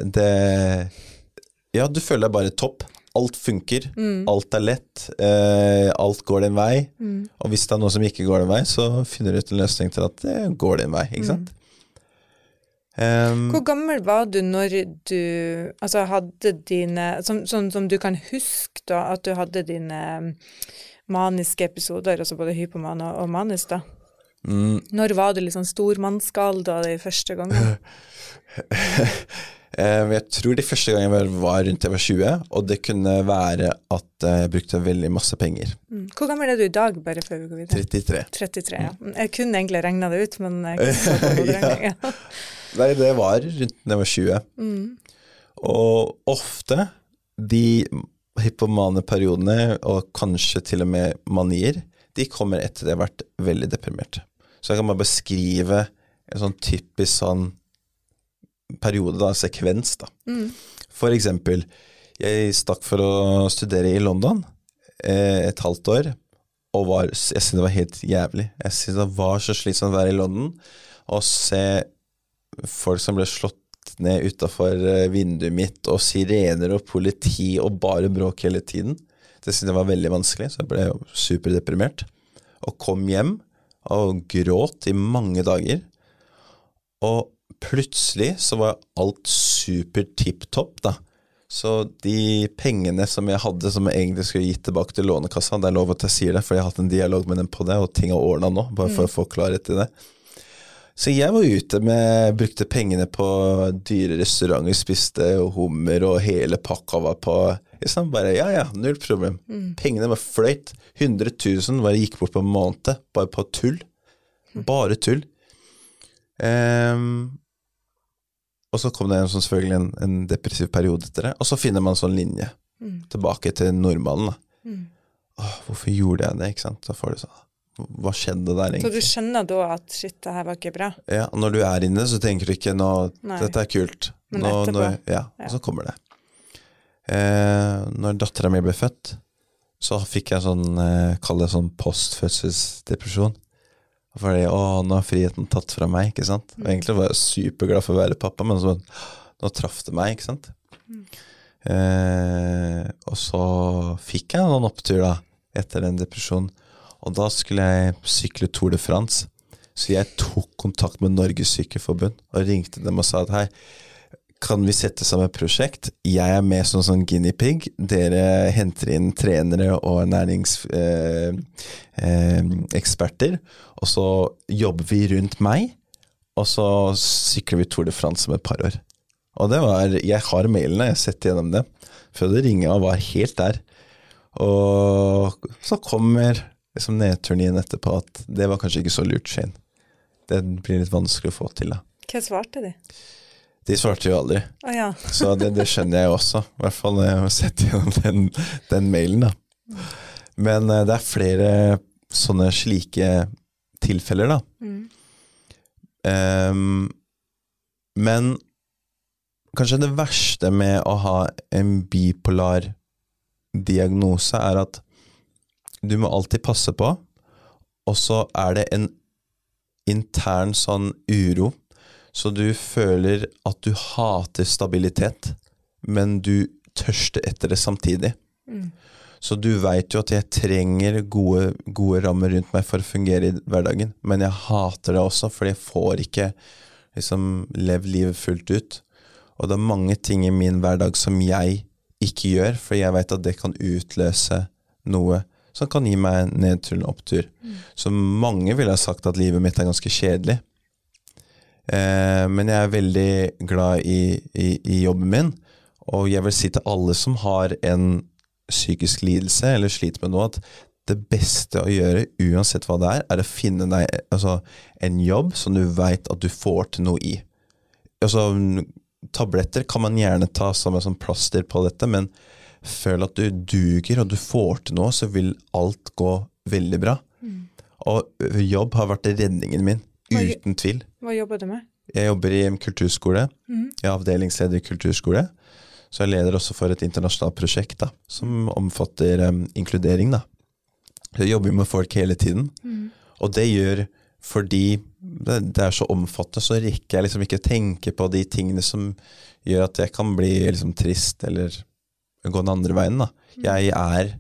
ja, du føler deg bare topp. Alt funker, alt er lett, alt går din vei. Og hvis det er noe som ikke går din vei, så finner du ut en løsning til at det går din vei, ikke sant?
Hvor gammel var du når du hadde dine, som du kan huske da, at du hadde dine maniske episoder, altså både hypoman og manisk da? Når var du liksom stormannsgal da de første gangene?
Jeg tror de første gangene var rundt jeg var 20, og det kunne være at jeg brukte veldig masse penger.
Hvor gammel er du i dag, bare før vi går videre? 33, ja. Jeg kunne egentlig regnet det ut, men jeg kunne ikke på det regning.
Nei, det var rundt når jeg var 20. Og ofte de hypomane periodene, og kanskje til og med manier, de kommer etter det jeg har vært veldig deprimert. Så jeg kan bare beskrive en sånn typisk sånn periode da, sekvens da. For eksempel, jeg stakk for å studere i London et halvt år, og jeg synes det var helt jævlig. Jeg synes det var så slitsomt å være i London, og se folk som ble slått ned utenfor vinduet mitt, og sirener og politi, og bare bråk hele tiden. Det synes jeg var veldig vanskelig, så jeg ble superdeprimert. Og kom hjem, og gråt i mange dager, og plutselig så var alt super tipp-topp da. Så de pengene som jeg hadde, som jeg egentlig skulle gitt tilbake til lånekassa, det er lov at jeg sier det, for jeg har hatt en dialog med dem på det, og ting har ordnet nå, bare for å få klarhet i det. Så jeg var ute brukte pengene på dyre restauranter, spiste hummer, og hele pakka var på, sånn bare, ja, null problem. Pengene var fløyt, 100 000 var jeg gikk bort på en måned, bare på tull. Bare tull. Og så kom det selvfølgelig en depressiv periode etter det, og så finner man en sånn linje tilbake til normalen. Hvorfor gjorde jeg det, ikke sant? Så får du sånn, hva skjedde der egentlig?
Så du skjønner da at shit, det her var ikke bra?
Ja, når du er inne så tenker du ikke dette er kult.
Men etterpå?
Og så kommer det. Når datteren min ble født, så fikk jeg sånn, kall det sånn postfødselsdepresjon. Fordi, nå har friheten tatt fra meg, ikke sant? Og egentlig var jeg superglad for å være pappa, men så, nå traff det meg, ikke sant? Og så fikk jeg noen opptur da, etter den depresjonen. Og da skulle jeg sykle Tour de France. Så jeg tok kontakt med Norges Sykkelforbund og ringte dem og sa at hei, kan vi sette sammen et prosjekt? Jeg er med som sånn guinea pig. Dere henter inn trenere og ernæringseksperter, og så jobber vi rundt meg, og så sykler vi Tour de France om et par år. Og det var, jeg har mailene, jeg setter gjennom det, før det ringet og var helt der. Og så kommer liksom nedturen igjen etterpå at det var kanskje ikke så lurt, Shane. Det blir litt vanskelig å få til da.
Hva svarte de?
De svarte jo aldri.
Ja.
Så det skjønner jeg også. I hvert fall når jeg har sett gjennom den mailen da. Men det flere sånne slike tilfeller da. Men kanskje det verste med å ha en bipolar diagnose at du må alltid passe på, og så det en intern sånn uro, så du føler at du hater stabilitet, men du tørster etter det samtidig. Så du vet jo at jeg trenger gode rammer rundt meg for å fungere I hverdagen, men jeg hater det også, for jeg får ikke liksom leve livet fullt ut. Og det mange ting I min hverdag som jeg ikke gjør, for jeg vet at det kan utløse noe som kan gi meg en nedtur og opptur. Så mange vil ha sagt at livet mitt ganske kjedelig. Men jeg veldig glad I jobben min, og jeg vil si til alle som har en psykisk lidelse eller sliter med noe, at det beste å gjøre, uansett hva det å finne deg en jobb som du vet at du får til noe I. Tabletter kan man gjerne ta som en plaster på dette, men føl at du duger og du får til noe, så vil alt gå veldig bra. Og jobb har vært redningen min, uten tvil.
Hva jobber du med?
Jeg jobber I en kulturskole. Jeg avdelingsleder I kulturskole. Så jeg leder også for et internasjonalt prosjekt da, som omfatter inkludering da. Jeg jobber med folk hele tiden. Og det gjør, fordi det så omfattende, så rekker jeg liksom ikke tenke på de tingene som gjør at jeg kan bli liksom trist, eller gå den andre veien da. Jeg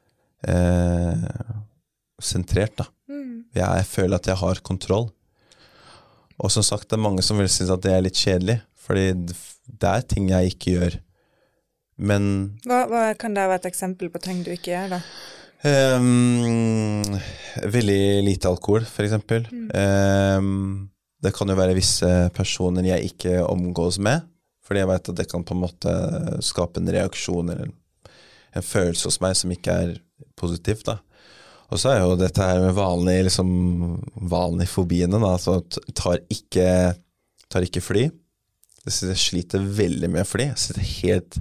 sentrert da. Jeg føler at jeg har kontroll. Og som sagt, det mange som vil synes at det litt kjedelig, fordi det ting jeg ikke gjør. Men
hva kan det være et eksempel på ting du ikke gjør da?
Veldig lite alkohol, for eksempel. Det kan jo være visse personer jeg ikke omgås med, fordi jeg vet at det kan på en måte skape en reaksjon eller en følelse hos meg som ikke positivt da. Og så jo dette her med vanlige fobiene da, så tar ikke fly. Jeg sliter veldig med fly. Jeg sitter helt...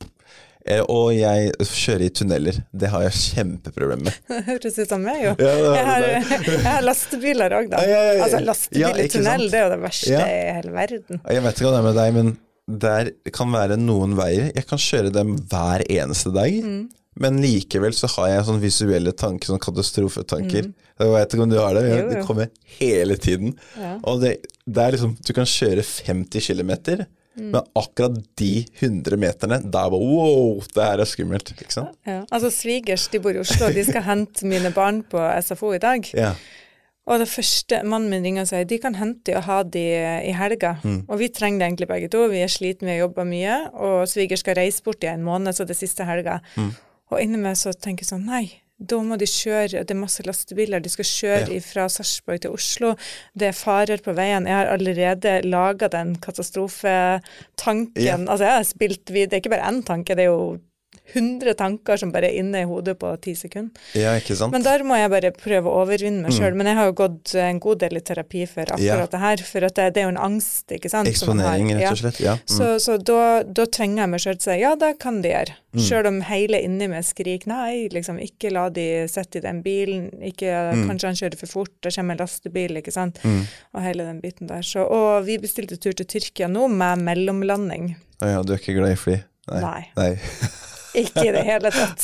Og jeg kjører I tunneler. Det har jeg kjempeproblem med.
Det høres ut som meg jo.
Ja,
jeg har lastebiler også da. Altså lastebil I tunnel, det jo det verste I hele verden.
Jeg vet ikke hva det med deg, men der kan være noen veier. Jeg kan kjøre dem hver eneste dag. Men likevel så har jeg sånne visuelle tanker, sånne katastrofetanker. Jeg vet ikke om du har det, det kommer hele tiden. Og det liksom, du kan kjøre 50 kilometer, men akkurat de 100 meterne, der bare, wow, det her skummelt, ikke sant?
Ja. Altså svigers, de bor I Oslo, de skal hente mine barn på SFO I dag.
Ja.
Og det første mannen min ringer og sier, de kan hente og ha de I helga. Og vi trenger det egentlig begge to, vi sliten med å jobbe mye, og svigers skal reise bort I en måned, så det siste helga. Og inni meg så tenker jeg sånn, nei, da må de kjøre, det masse lastebiler, de skal kjøre fra Sarpsborg til Oslo, det farer på veien, jeg har allerede laget den katastrofetanken, altså jeg har spilt vid, det ikke bare en tanke, det jo 100 tanker som bare inne I hodet på 10 sekunder.
Ja, ikke sant?
Men der må jeg bare prøve å overvinne meg selv, men jeg har jo gått en god del I terapi for akkurat det her, for at det jo en angst, ikke sant?
Eksponering, rett og slett, ja.
Så da tvinger jeg meg selv til å si, ja, det kan de gjøre. Selv om hele inni meg skriker, nei, liksom, ikke la de sette I den bilen, ikke, kanskje han kjører for fort, det kommer en lastebil, ikke sant? Og hele den biten der. Så, og vi bestilte tur til Tyrkia nå med mellomlanding.
Ja, du ikke glad I fly? Nei.
Ikke I det hele tatt.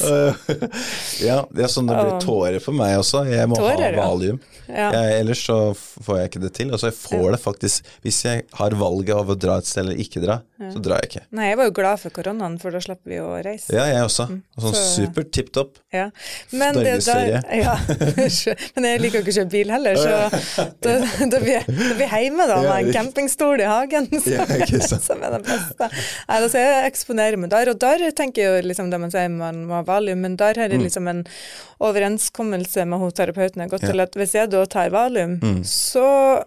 Ja, det sånn det blir tårer for meg også. Jeg må
tårer,
ha valium. Ja. Ellers så får jeg ikke det til. Og så jeg får det faktisk, hvis jeg har valget av å dra et sted eller ikke dra, så drar jeg ikke.
Nei, jeg var jo glad for koronaen, for da slapp vi å reise.
Ja, jeg også. Sånn super tipptopp.
Ja. Men det der, men jeg liker ikke å kjøre bil heller, så da blir vi hjemme da, med en campingstol I hagen, som det beste. Altså, jeg eksponerer meg der, og der tenker jeg jo liksom det man sier, man må ha valium, men der har jeg liksom en overenskommelse med terapeuten jeg gått til at hvis jeg da tar valium, så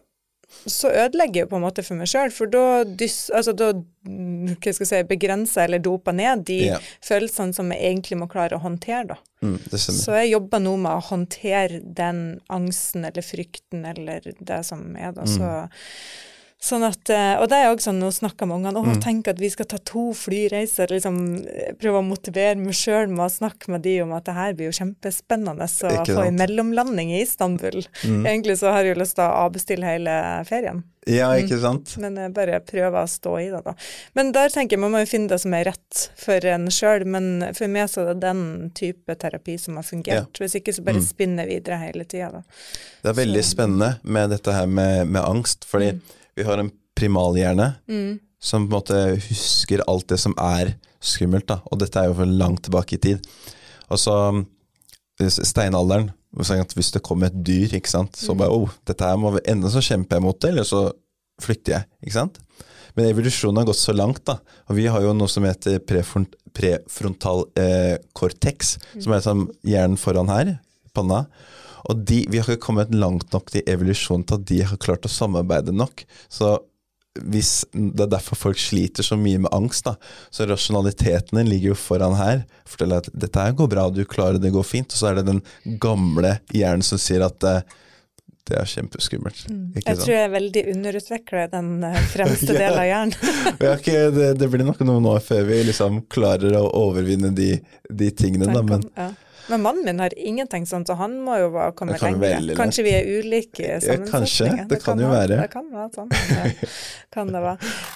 så ødelegger jeg på en måte for meg selv, for da hva skal jeg si, begrenser eller doper ned de følelsene som jeg egentlig må klare å håndtere da.
Det stemmer.
Så jeg jobber nå med å håndtere den angsten eller frykten eller det som da, sånn at, og det er også sånn, nå snakker med ungene, tenk at vi skal ta 2 flyreiser, liksom prøve å motivere meg selv med å snakke med de om at det her blir jo kjempespennende å få en mellomlanding i Istanbul. Egentlig så har jeg jo lyst til å avbestille hele ferien.
Ja, ikke sant?
Men jeg bare prøver å stå i det da. Men der tenker jeg, man må jo finne det som er rett for en selv, men for meg så er det den type terapi som har fungert. Hvis ikke så bare spinner videre hele tiden da. Det
er veldig spennende med dette her med angst, fordi vi har en primalhjerne som på en måte husker alt det som er skummelt da, og dette er jo for langt tilbake i tid. Og så steinalderen, hvis det kommer et dyr, ikke sant, så bare, dette her må vi enda så kjempe jeg mot det, eller så flykter jeg, ikke sant? Men evolusjonen har gått så langt da, og vi har jo noe som heter prefrontal cortex, som er sånn hjernen foran her, panna, og vi har ikke kommet langt nok til evolusjonen til at de har klart å samarbeide nok. Så hvis det er derfor folk sliter så mye med angst da, så rasjonalitetene ligger jo foran her, forteller at dette her går bra, du klarer det, går fint, og så er det den gamle hjernen som sier at det er kjempeskummelt.
Jeg tror jeg er veldig underutviklet den fremste delen av hjernen.
Det blir nok noen år før vi liksom klarer å overvinne de tingene da,
Men mannen min har ingenting sånt, så han må jo komme lenger. Kanskje vi er ulike sammensetninger.
Kanskje, det kan jo være.
Det kan være sånn. Det kan det være.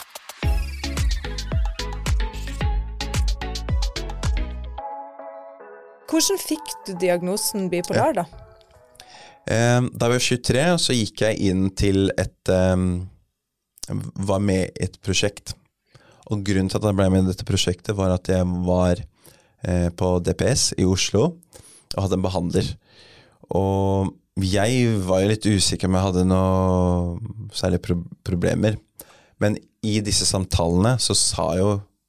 Hvordan fikk du diagnosen bipolar da?
Da jeg var 23, så gikk jeg inn til var med i et prosjekt. Og grunnen til at jeg ble med i dette prosjektet var at jeg var på DPS i Oslo og hadde en behandler, og jeg var jo litt usikker om jeg hadde noe særlige problemer, men i disse samtalene så sa jo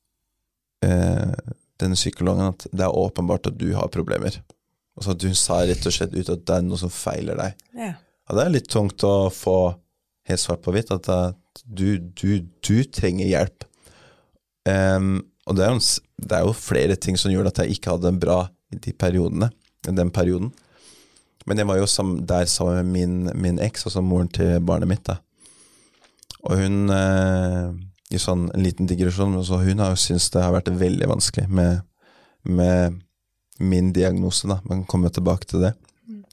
denne psykologen at det er åpenbart at du har problemer, og så at hun sa rett og slett ut at det er noe som feiler deg. Og det er litt tungt å få helt svart på hvitt at du trenger hjelp. Og det er jo flere ting som gjorde at jeg ikke hadde en bra i den perioden. Men jeg var jo der sammen med min eks, altså moren til barnet mitt da. Og hun, i sånn en liten digresjon, så hun har jo syntes det har vært veldig vanskelig med min diagnose da. Man kan komme tilbake til det.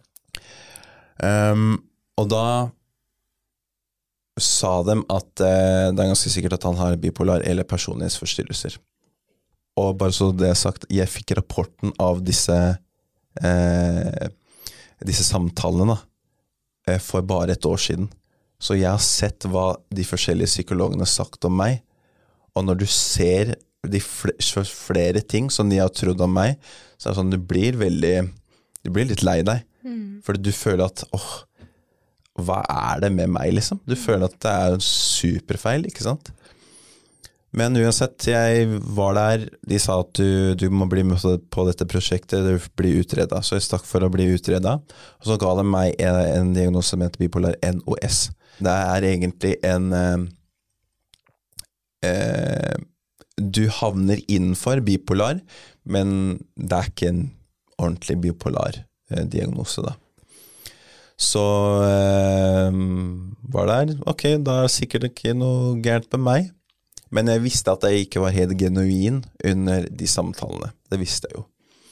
Og da sa de at det er ganske sikkert at han har bipolar eller personlighetsforstyrrelser. Og bare så det er sagt, jeg fikk rapporten av disse samtalene da, for bare et år siden. Så jeg har sett hva de forskjellige psykologene har sagt om meg, og når du ser flere ting som de har trodd om meg, så er det sånn, du blir litt lei deg. Fordi du føler at, hva er det med meg liksom? Du føler at det er en superfeil, ikke sant? Men uansett, jeg var der, de sa at du må bli med på dette prosjektet, du blir utredet, så jeg stakk for å bli utredet, og så ga de meg en diagnose som heter bipolar NOS. Det er egentlig du havner innenfor bipolar, men det er ikke en ordentlig bipolar diagnose da. Så var der, ok, da er sikkert ikke noe gærent med meg, men jeg visste at jeg ikke var helt genuin under de samtalene. Det visste jeg jo.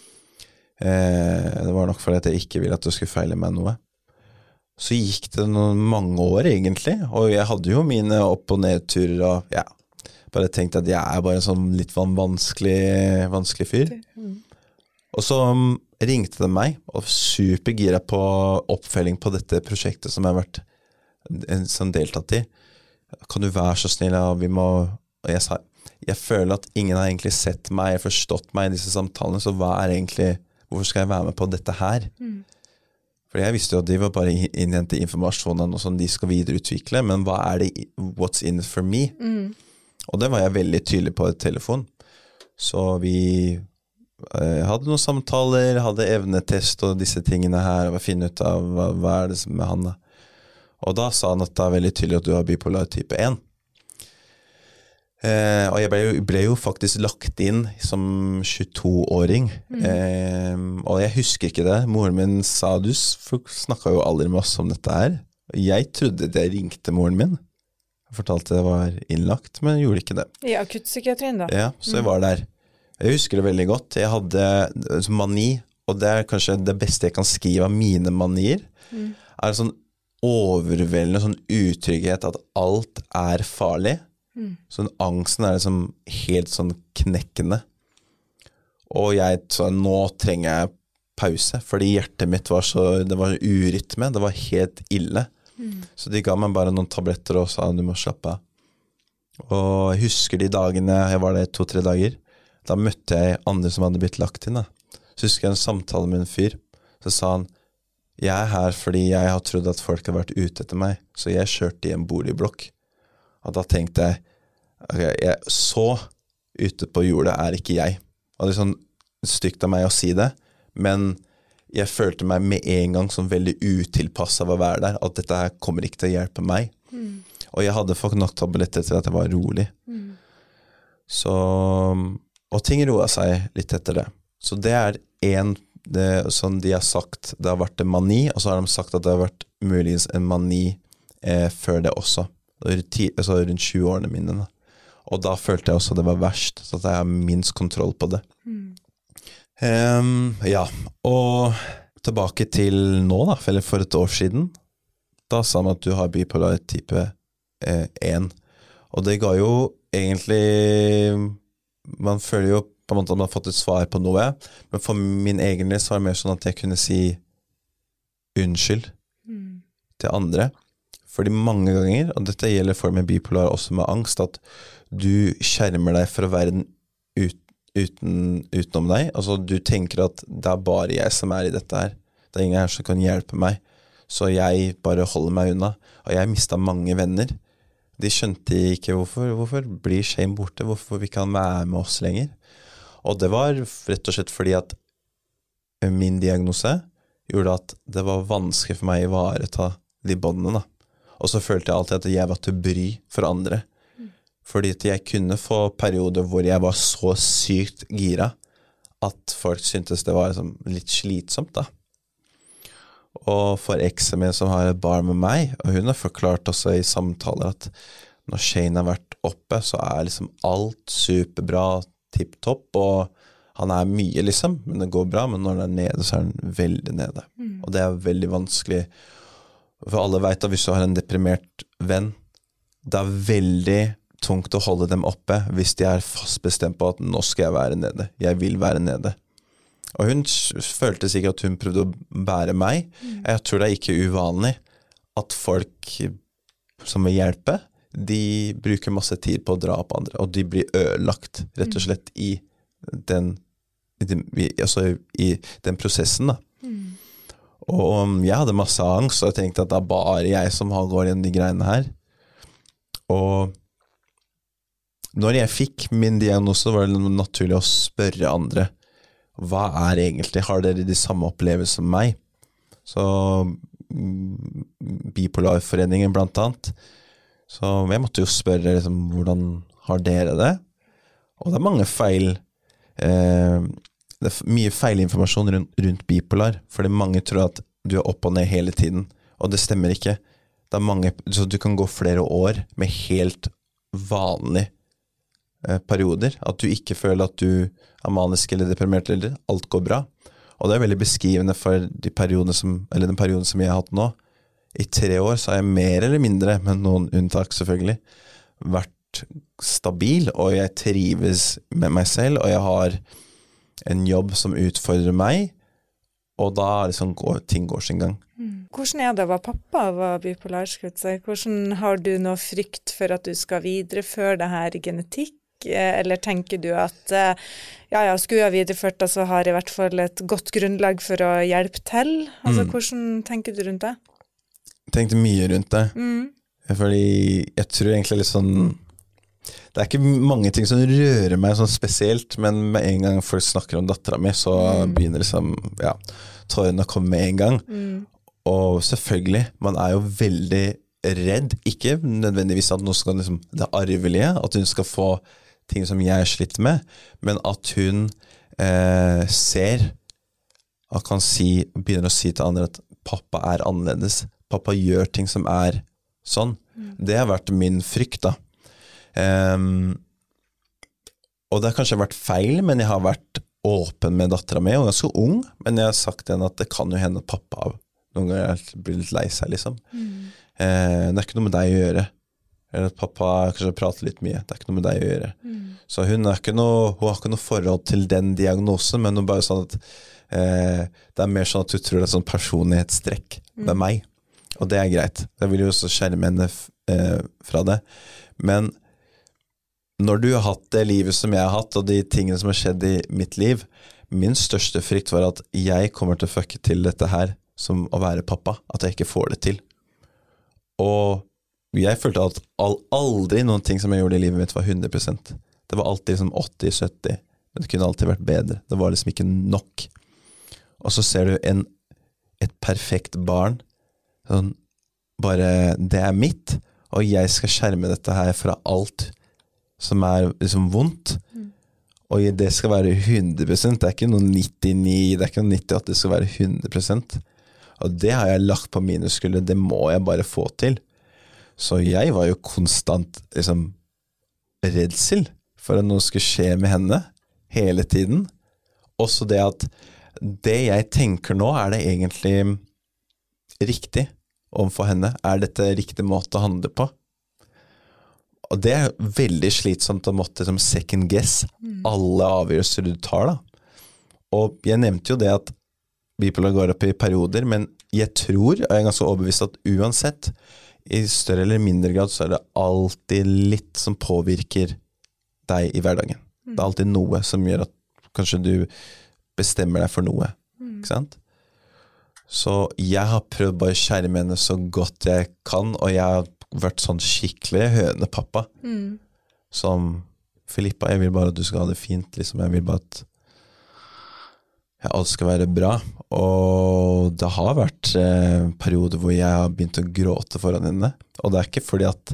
Det var nok fordi at jeg ikke ville at det skulle feile meg noe. Så gikk det mange år egentlig, og jeg hadde jo mine opp- og nedturer, og ja, bare tenkte at jeg er bare en sånn litt vanskelig fyr. Og så ringte de meg, og supergira på oppfølging på dette prosjektet som jeg har vært sånn deltatt i. Kan du være så snill, og jeg sa, jeg føler at ingen har egentlig sett meg, forstått meg i disse samtalene, så hvorfor skal jeg være med på dette her? For jeg visste jo at de var bare innhente informasjonen og sånn de skal videreutvikle, men hva er det, what's in it for me? Og det var jeg veldig tydelig på i telefon. Så vi hadde noen samtaler, hadde evnetest og disse tingene her, og finne ut av hva er det med han da. Og da sa han at det veldig tydelig at du har bipolar type 1. Og jeg ble jo faktisk lagt inn som 22-åring. Og jeg husker ikke det. Moren min sa, du snakket jo aldri med oss om dette her. Jeg trodde jeg ringte moren min. Jeg fortalte det var innlagt, men jeg gjorde ikke det.
I akuttpsykiatrien da?
Ja, så jeg var der. Jeg husker det veldig godt. Jeg hadde mani, og det kanskje det beste jeg kan skrive av mine manier, er sånn overveldende sånn utrygghet at alt er farlig. Sånn angsten er liksom helt sånn knekkende. Og jeg sa, nå trenger jeg pause, fordi hjertet mitt det var urytme, det var helt ille. Så de ga meg bare noen tabletter og sa, du må slappe av. Og jeg husker de dagene, jeg var der 2-3 dager, da møtte jeg andre som hadde blitt lagt inn. Da. Så husker jeg en samtale med en fyr, så sa han, jeg er her fordi jeg har trodd at folk har vært ute etter meg, så jeg kjørte i en boligblokk. Og da tenkte jeg, okay, så ute på jordet er ikke jeg. Og det er sånn stygt av meg å si det, men jeg følte meg med en gang som veldig utilpasset av å være der, at dette her kommer ikke til å hjelpe meg. Og jeg hadde fått nok tabletter til at jeg var rolig. Så, og ting roet seg litt etter det. Så det er sånn de har sagt, det har vært en mani, og så har de sagt at det har vært muligens en mani før det også. Altså rundt 20-årene mine. Da. Og da følte jeg også det var verst, så at jeg har minst kontroll på det. Ja, og tilbake til nå da, eller for et år siden, da sa man at du har bipolar type 1. Og det ga jo egentlig, man føler jo på en måte at man har fått et svar på noe, men for min egen del så var det mer sånn at jeg kunne si unnskyld til andre. Fordi mange ganger, og dette gjelder for med bipolar også med angst, at du skjermer deg for å være utenom deg. Altså du tenker at det er bare jeg som er i dette her. Det er ingen her som kan hjelpe meg. Så jeg bare holder meg unna. Og jeg mistet mange venner. De skjønte ikke hvorfor blir Shane borte, hvorfor vi kan være med oss lenger. Og det var rett og slett fordi at min diagnose gjorde at det var vanskelig for meg å ivareta de båndene. Og så følte jeg alltid at jeg var til bry for andre. Fordi at jeg kunne få perioder hvor jeg var så sykt gira at folk syntes det var liksom litt slitsomt da. Og for eksen min som har et barn med meg, og hun har forklart også i samtaler at når Shane har vært oppe, så er liksom alt superbra, tipptopp, og han er mye liksom, men det går bra, men når han er nede, så er han veldig nede. Og det er veldig vanskelig, for alle vet at hvis du har en deprimert venn, det er veldig tungt å holde dem oppe hvis de er fast bestemt på at nå skal jeg være nede, jeg vil være nede. Og hun følte sikkert at hun prøvde å bære meg. Jeg tror det er ikke uvanlig at folk som vil hjelpe, de bruker masse tid på å dra på andre, og de blir ødelagt, rett og slett, i den prosessen da. Og jeg hadde masse angst, og jeg tenkte at det er bare jeg som går gjennom de greiene her. Og når jeg fikk min diagnose, var det naturlig å spørre andre, hva er egentlig, har dere de samme opplevelser som meg? Så Bipolarforeningen blant annet. Så jeg måtte jo spørre liksom, hvordan har dere det? Og det er mange feil, det er mye feilinformasjon rundt bipolar, fordi mange tror at du er opp og ned hele tiden, og det stemmer ikke. Det er mange, så du kan gå flere år med helt vanlig perioder, at du ikke føler at du er manisk eller deprimert, eller alt går bra. Og det er veldig beskrivende for den perioden som jeg har hatt nå. I 3 år så har jeg mer eller mindre, med noen unntak selvfølgelig, vært stabil, og jeg trives med meg selv, og jeg har en jobb som utfordrer meg, og da liksom ting går sin gang.
Hvordan er det å være pappa av bipolar, skulle jeg si? Hvordan har du noe frykt for at du skal videreføre det her i genetikk? Eller tenker du at skulle jeg ha videreført det, så har jeg i hvert fall et godt grunnlag for å hjelpe til? Altså, hvordan tenker du rundt det?
Jeg tenkte mye rundt det. Fordi jeg tror egentlig litt sånn, det er ikke mange ting som rører meg sånn spesielt, men med en gang folk snakker om datteren min, så begynner liksom, tårene å komme med en gang. Og selvfølgelig, man jo veldig redd, ikke nødvendigvis at noe skal liksom, det arvelige, at hun skal få ting som jeg slitt med, men at hun ser, at kan begynner å si til andre at pappa annerledes, pappa gjør ting som sånn. Det har vært min frykt da. Og det har kanskje vært feil, men jeg har vært åpen med datteren min, og ganske ung, men jeg har sagt til henne at det kan jo hende at pappa noen ganger blir litt lei seg, liksom. Det ikke noe med deg å gjøre. Eller at pappa kanskje prater litt mye. Det ikke noe med deg å gjøre. Så hun har ikke noe forhold til den diagnosen, men hun bare sånn at det mer sånn at du tror det sånn personlighetstrekk med meg. Og det greit. Jeg vil jo også skjerme henne fra det. Men når du har hatt det livet som jeg har hatt, og de tingene som har skjedd i mitt liv, min største frykt var at jeg kommer til å fucke til dette her som å være pappa, at jeg ikke får det til. Og jeg følte at aldri noen ting som jeg gjorde i livet mitt var 100%. Det var alltid liksom 80-70, men det kunne alltid vært bedre. Det var liksom ikke nok. Og så ser du et perfekt barn, sånn, bare det mitt, og jeg skal skjerme dette her fra alt som liksom vondt, og det skal være 100%, det ikke noe 99, det ikke noe 98, det skal være 100%. Og det har jeg lagt på mine skuldre, det må jeg bare få til. Så jeg var jo konstant liksom, redsel for at noe skulle skje med henne hele tiden. Også det at det jeg tenker nå, det egentlig riktig overfor henne? Dette riktig måte å handle på? Og det veldig slitsomt å måtte liksom, second guess alle avgjørelser du tar da. Og jeg nevnte jo det at bipolar går opp i perioder, men jeg tror, og jeg ganske overbevist at uansett, i større eller mindre grad, så det alltid litt som påvirker deg i hverdagen. Det alltid noe som gjør at kanskje du bestemmer deg for noe. Ikke sant? Så jeg har prøvd bare å skjerme henne så godt jeg kan, og jeg har vært sånn skikkelig hønepappa. Som Filippa, jeg vil bare at du skal ha det fint, liksom. Jeg vil bare at alt skal være bra. Og det har vært perioder hvor jeg har begynt å gråte foran henne. Og det ikke fordi at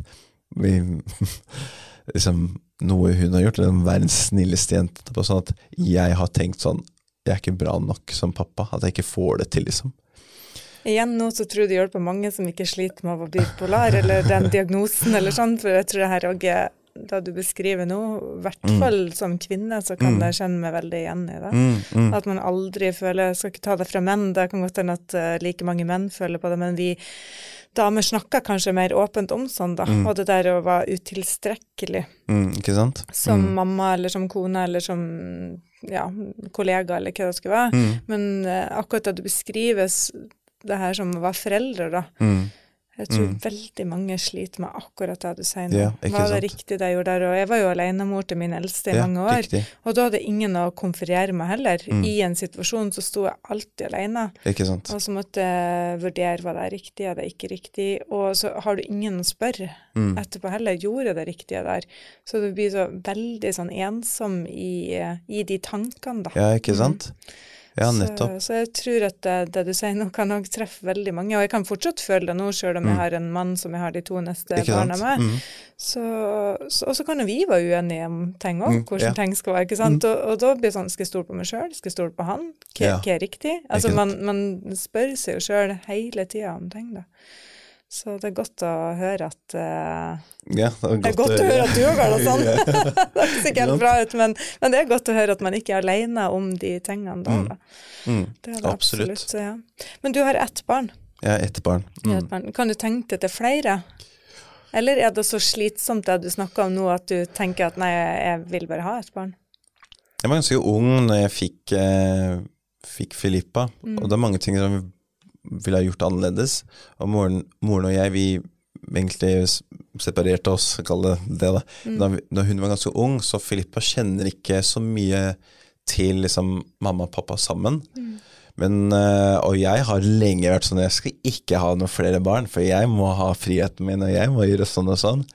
liksom, noe hun har gjort, det verdens snilleste jente, på sånn at jeg har tenkt sånn, jeg ikke bra nok som pappa, at jeg ikke får det til, liksom.
Igjen nå så tror jeg det hjelper mange som ikke sliter med å være bipolar, eller den diagnosen, eller sånn, for jeg tror det her også da du beskriver nå, i hvert fall som kvinne, så kan jeg kjenne meg veldig igjen i det. At man aldri føler, jeg skal ikke ta det fra menn, det kan godt hende at like mange menn føler på det, men vi damer snakker kanskje mer åpent om sånn da, og det der å være utilstrekkelig.
Ikke sant?
Som mamma, eller som kone, eller som kollega, eller hva det skal være. Men akkurat da du beskrives det her som å være foreldre da, jeg tror veldig mange sliter med akkurat det du sier nå. Var det riktig det jeg gjorde der? Og jeg var jo alenemor til min eldste i mange år, og da hadde ingen å konferere med heller. I en situasjon så sto jeg alltid alene.
Ikke sant?
Og så måtte jeg vurdere hva det riktig, er det ikke riktig. Og så har du ingen å spørre etterpå heller. Gjorde det riktige der? Så du blir så veldig sånn ensom i de tankene da.
Ja, ikke sant? Ja, nettopp.
Så jeg tror at det du sier nå kan også treffe veldig mange, og jeg kan fortsatt føle det nå, selv om jeg har en mann som jeg har de 2 neste barna med. Og så kan jo vi være uenige om ting også, hvordan ting skal være, ikke sant? Og da blir det sånn, skal jeg stole på meg selv? Skal jeg stole på han? Hva riktig? Altså, man spør seg jo selv hele tiden om ting da. Så det godt å høre at
det
godt å høre at du også har det sånn. Det ser ikke helt bra ut, men det godt å høre at man ikke alene om de tingene da. Det det absolutt. Ja. Men du har 1 barn.
Ja, 1 barn.
Kan du tenke deg til flere? Eller det så slitsomt det du snakker om nå, at du tenker at nei, jeg vil bare ha 1 barn?
Jeg var ganske ung når jeg fikk Filippa, og det mange ting som ville ha gjort annerledes. Og moren og jeg, vi egentlig separerte oss, kaller det da. Når hun var ganske ung, så Filippa kjenner ikke så mye til liksom, mamma og pappa sammen. Men, og jeg har lenge vært sånn, jeg skal ikke ha noen flere barn, for jeg må ha friheten min, og jeg må gjøre sånn og sånn.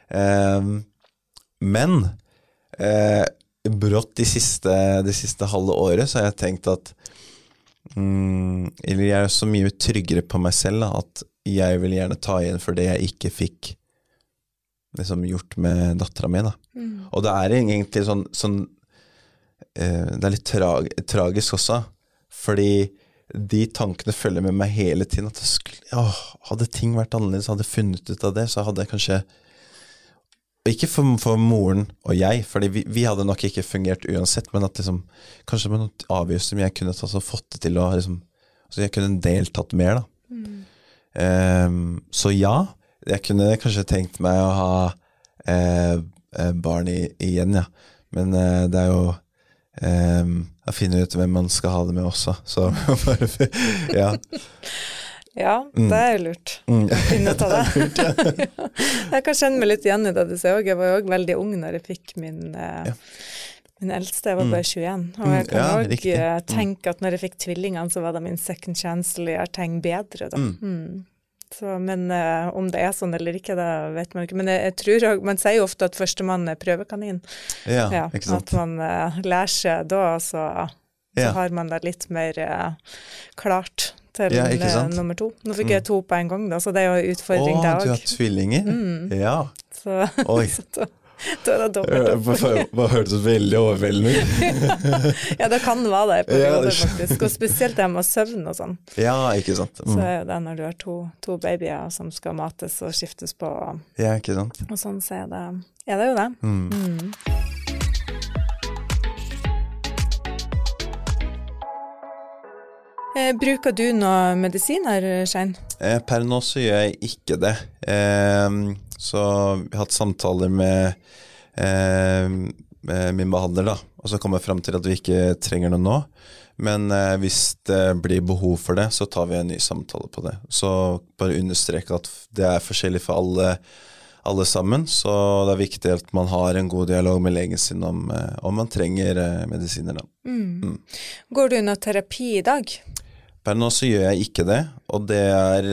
Men brått det siste halve året, så har jeg tenkt at eller jeg er så mye tryggere på meg selv da, at jeg vil gjerne ta igjen for det jeg ikke fikk liksom, gjort med datteren min. Da. Og det er egentlig sånn det er litt tragisk også, fordi de tankene følger med meg hele tiden, at hadde ting vært annerledes, hadde jeg funnet ut av det, så hadde jeg kanskje, ikke for moren og jeg, fordi vi hadde nok ikke fungert uansett, men at liksom, kanskje med noen avgjørelser som jeg kunne fått det til å, liksom, så jeg kunne deltatt mer da. Så ja, jeg kunne kanskje tenkt meg å ha barn igjen, ja. Men det er jo jeg finner ut hvem man skal ha det med også, så ja.
Ja, det er lurt å finne ut av det. Jeg kan kjenne meg litt igjen i det du sier også. Jeg var jo også veldig ung når jeg fikk min eldste, jeg var bare 21. Og jeg kan også tenke at når jeg fikk tvillingene, så var det min second chance til å gjøre ting bedre da. Så, men om det er sånn eller ikke, det vet man ikke. Men jeg tror, man sier jo ofte at førstemann er prøvekanin.
Ja, ikke sant.
At man lærer seg da, så har man det litt mer klart til nummer 2. Nå fikk jeg 2 på en gang da, så det er jo en utfordring det også.
Du har tvillinger? Ja.
Så,
oi.
Da er det dobbelt.
Bare hørtes veldig overveldende.
Ja, det kan være det på perioder faktisk, og spesielt det med søvn og sånn.
Ja, ikke sant.
Så er det når du har to babyer som skal mates og skiftes på.
Ja, ikke sant.
Og sånn så er det jo det. Bruker du noe medisiner, Shane?
Per nå så gjør jeg ikke det. Så vi har hatt samtaler med min behandler da, og så kom jeg frem til at vi ikke trenger noe nå, men hvis det blir behov for det, så tar vi en ny samtale på det. Så bare understreke at det er forskjellig for alle sammen, så det er viktig at man har en god dialog med legen sin om man trenger medisiner da.
Går du under terapi i dag?
Per nå så gjør jeg ikke det, og det er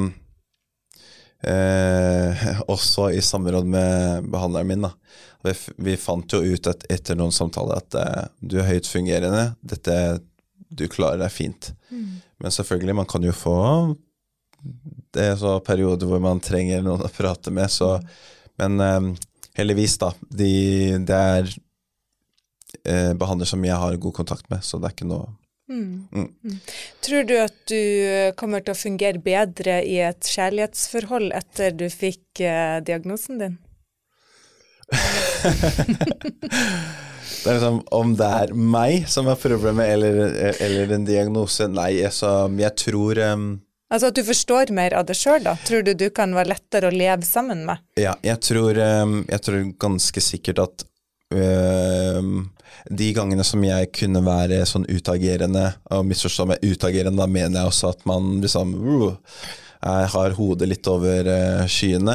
også i samråd med behandleren min da. Vi fant jo ut etter noen samtaler at du er høyt fungerende, du klarer deg fint. Men selvfølgelig, man kan jo få det er så perioder hvor man trenger noen å prate med, så, men heldigvis da, det er behandler som jeg har god kontakt med, så det er ikke noe.
Tror du at du kommer til å fungere bedre i et kjærlighetsforhold etter du fikk diagnosen din?
Det er liksom, om det er meg som har problemet eller en diagnose, nei, jeg tror
altså at du forstår mer av det selv da? Tror du kan være lettere å leve sammen med?
Ja, jeg tror ganske sikkert at de gangene som jeg kunne være sånn utagerende, og misforstå meg utagerende, da mener jeg også at man liksom jeg har hodet litt over skyene,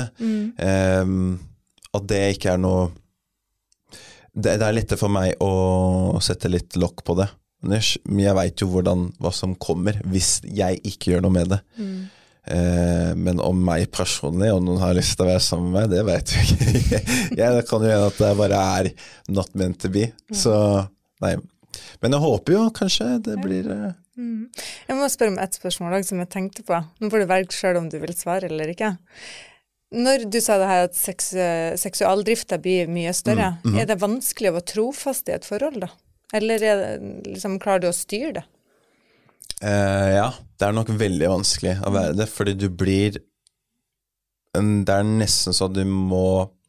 at det ikke er noe det er lettere for meg å sette litt lokk på det, men jeg vet jo hva som kommer hvis jeg ikke gjør noe med det. Men om meg personlig, om noen har lyst til å være sammen med meg, det vet jeg ikke. Det kan jo gjøre at det bare er not meant to be. Så, nei. Men jeg håper jo kanskje det blir
Jeg må spørre om et spørsmål som jeg tenkte på. Nå får du velge selv om du vil svare eller ikke. Når du sa det her at seksualdrifta blir mye større, er det vanskelig å være trofast i et forhold da? Eller liksom, klarer du å styre det?
Ja, det er nok veldig vanskelig å være det, fordi du blir det er nesten så du må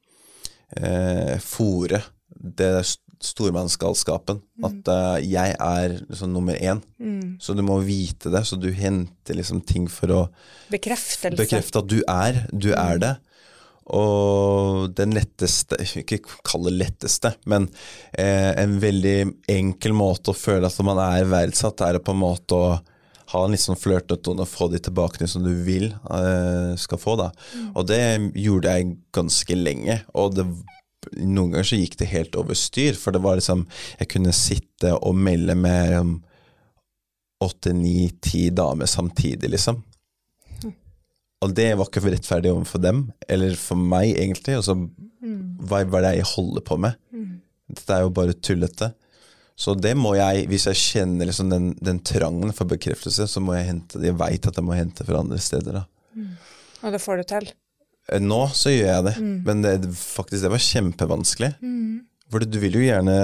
fore det stormannsgalskapen, at jeg er liksom nummer 1, så du må vite det, så du henter liksom ting for å bekrefte at du er det. Og den letteste, ikke kalle det letteste, men en veldig enkel måte å føle at man er verdsatt, er på en måte å ha en litt sånn flørtetone og få de tilbake til som du vil skal få da. Og det gjorde jeg ganske lenge, og noen ganger så gikk det helt over styr, for det var liksom, jeg kunne sitte og melde med 8, 9, 10 damer samtidig liksom. Og det var ikke rettferdig overfor dem, eller for meg egentlig, og så hva er det jeg holder på med? Dette er jo bare tullete. Så det må jeg, hvis jeg kjenner liksom den trangen for bekreftelse, så må jeg hente det. Jeg vet at jeg må hente fra andre steder da.
Og det får du til?
Nå så gjør jeg det, men faktisk det var kjempevanskelig. For du vil jo gjerne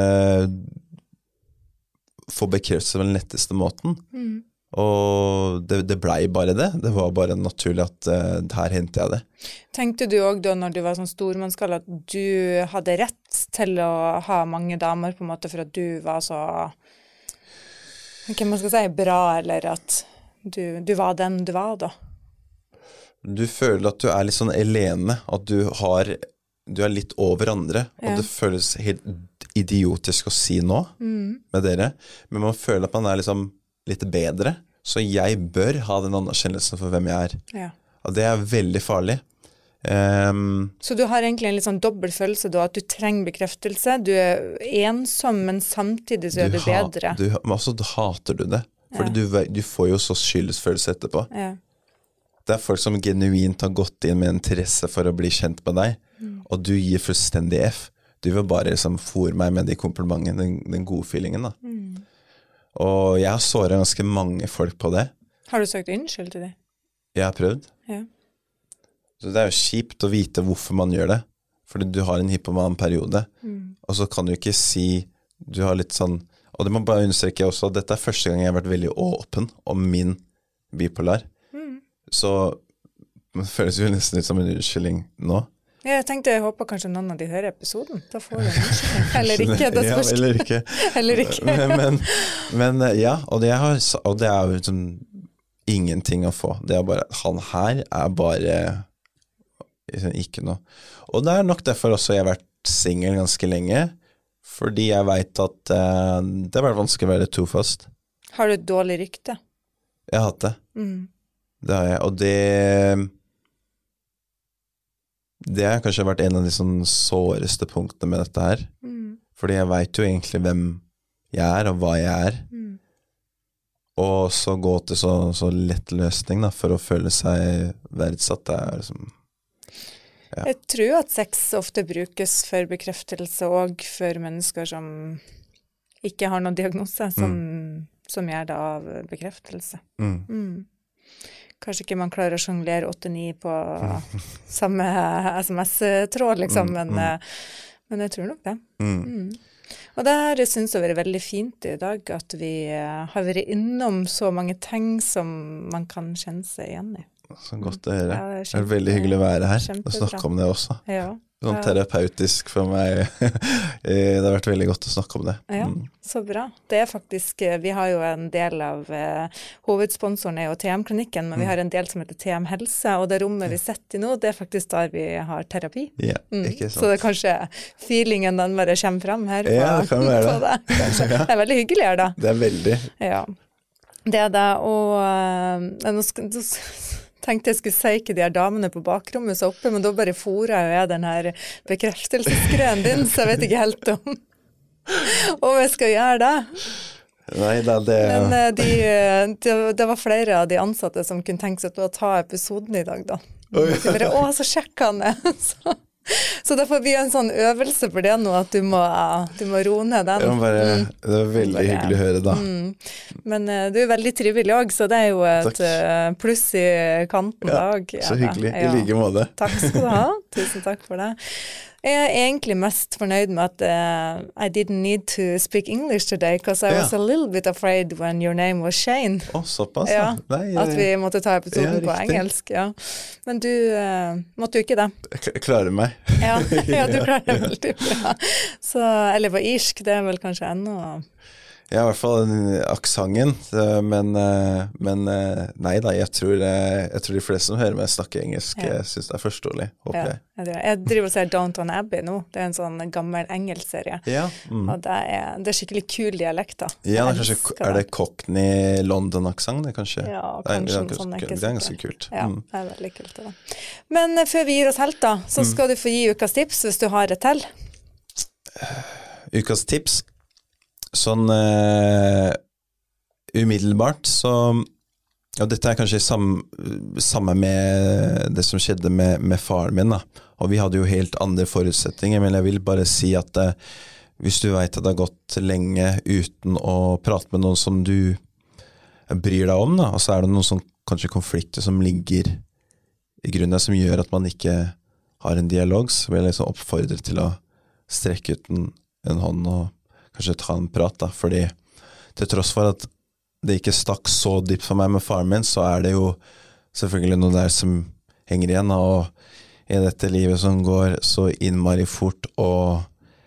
få bekreftelse på den letteste måten. Og det ble bare det. Det var bare naturlig at her hentet jeg det.
Tenkte du også da når du var sånn stormannskall at du hadde rett til å ha mange damer på en måte for at du var så, hva man skal si, bra, eller at du var den du var da?
Du føler at du litt sånn alene, at du er litt over andre, og det føles helt idiotisk å si nå med dere, men man føler at man liksom litt bedre, så jeg bør ha den anerkjennelsen for hvem jeg er.
Ja.
Og det er veldig farlig.
Så du har egentlig en litt sånn dobbelt følelse da, at du trenger bekreftelse, du er ensom, men samtidig så er du bedre.
Men også hater du det, for du får jo så skyldesfølelse etterpå.
Ja.
Det er folk som genuint har gått inn med interesse for å bli kjent med deg, og du gir fullstendig F. Du vil bare liksom fôre meg med de komplimentene, den gode feelingen da. Og jeg har såret ganske mange folk på det.
Har du søkt unnskyld til det?
Jeg har prøvd. Ja. Så det er jo kjipt å vite hvorfor man gjør det, fordi du har en hypoman-periode, og så kan du ikke si, du har litt sånn, og det må bare understreke også, dette er første gang jeg har vært veldig åpen om min bipolar, så det føles jo nesten ut som en unnskyldning nå.
Ja, jeg håper kanskje noen av de hører episoden. Da får du en unnskyldning. Eller ikke, det spørs.
Ja, eller ikke.
Eller ikke.
men ja, og det er jo liksom ingenting å få. Det er bare, han her er bare ikke noe. Og det er nok derfor også jeg har vært single ganske lenge, fordi jeg vet at det har vært vanskelig å være trofast.
Har du et dårlig rykte?
Jeg har hatt det. Det har jeg, og det har kanskje vært en av de sånn såreste punktene med dette her. Fordi jeg vet jo egentlig hvem jeg er, og hva jeg er. Og så gå til så lett løsning da, for å føle seg verdsatt. Det er liksom, ja. Jeg
tror at sex ofte brukes for bekreftelse, og for mennesker som ikke har noen diagnose, som gjør det av bekreftelse. Kanskje ikke man klarer å jonglere 8-9 på samme SMS-tråd, liksom, men jeg tror nok det. Og det her synes jeg har vært veldig fint i dag, at vi har vært innom så mange ting som man kan kjenne seg igjen i.
Så godt å høre. Ja, det er veldig hyggelig å være her og snakke om det også. Ja. Sånn terapeutisk for meg. Det har vært veldig godt å snakke om det.
Ja, så bra. Det er faktisk, vi har jo en del av hovedsponsoren er jo TM-klinikken, men vi har en del som heter TM Helse, og det rommet vi setter i nå, det er faktisk der vi har terapi.
Ja, ikke sant.
Så det er kanskje feelingen den bare kommer frem her på,
ja, det kan være det.
Ja. Det er veldig hyggelig her da.
Det er veldig.
Ja, det er det, og nå tenkte jeg skulle si ikke de her damene på bakrommet så oppe, men da bare forer jeg den her bekreftelsesgreien din, så jeg vet ikke helt om jeg skal gjøre det.
Nei, det...
Men det var flere av de ansatte som kunne tenke seg til å ta episoden i dag da. Bare, så sjekk han det. Så det får bli en sånn øvelse for det nå, at du må roe ned den.
Det er veldig hyggelig å høre da.
Men du er veldig trivelig også, så det er jo et pluss i kanten da.
Ja, så hyggelig, i like måte.
Takk skal du ha, tusen takk for det. Jeg er egentlig mest fornøyd med at I didn't need to speak English today, because I was a little bit afraid when your name was Shane.
Såpass,
ja. At vi måtte ta episoden på engelsk, ja. Men du måtte jo ikke det.
Jeg klarer meg.
Ja, du klarer det veldig bra. Så, eller på irsk, det er vel kanskje enda...
Ja, i hvert fall aksangen, men nei da, jeg tror de fleste som hører meg snakke engelsk synes det er forståelig, håper jeg.
Jeg driver og ser Downton Abbey nå, det er en sånn gammel engelskserie, og det er skikkelig kul dialekt da.
Ja, er det Cockney London-aksang det kanskje?
Ja, kanskje en sånn,
det er ganske kult.
Ja, det er veldig kult det da. Men før vi gir oss helt da, så skal du få gi ukas tips hvis du har et til.
Ukas tips? Sånn umiddelbart så, og dette er kanskje samme med det som skjedde med faren min da, og vi hadde jo helt andre forutsetninger, men jeg vil bare si at hvis du vet at det har gått lenge uten å prate med noen som du bryr deg om, da, og så det noen sånn, kanskje konflikter som ligger i grunnen som gjør at man ikke har en dialog, så vil jeg liksom oppfordre til å strekke ut en hånd og kanskje ta en prat da, fordi til tross for at det ikke stakk så dypt for meg med faren min, så det jo selvfølgelig noe der som henger igjen, og i dette livet som går så innmari fort, og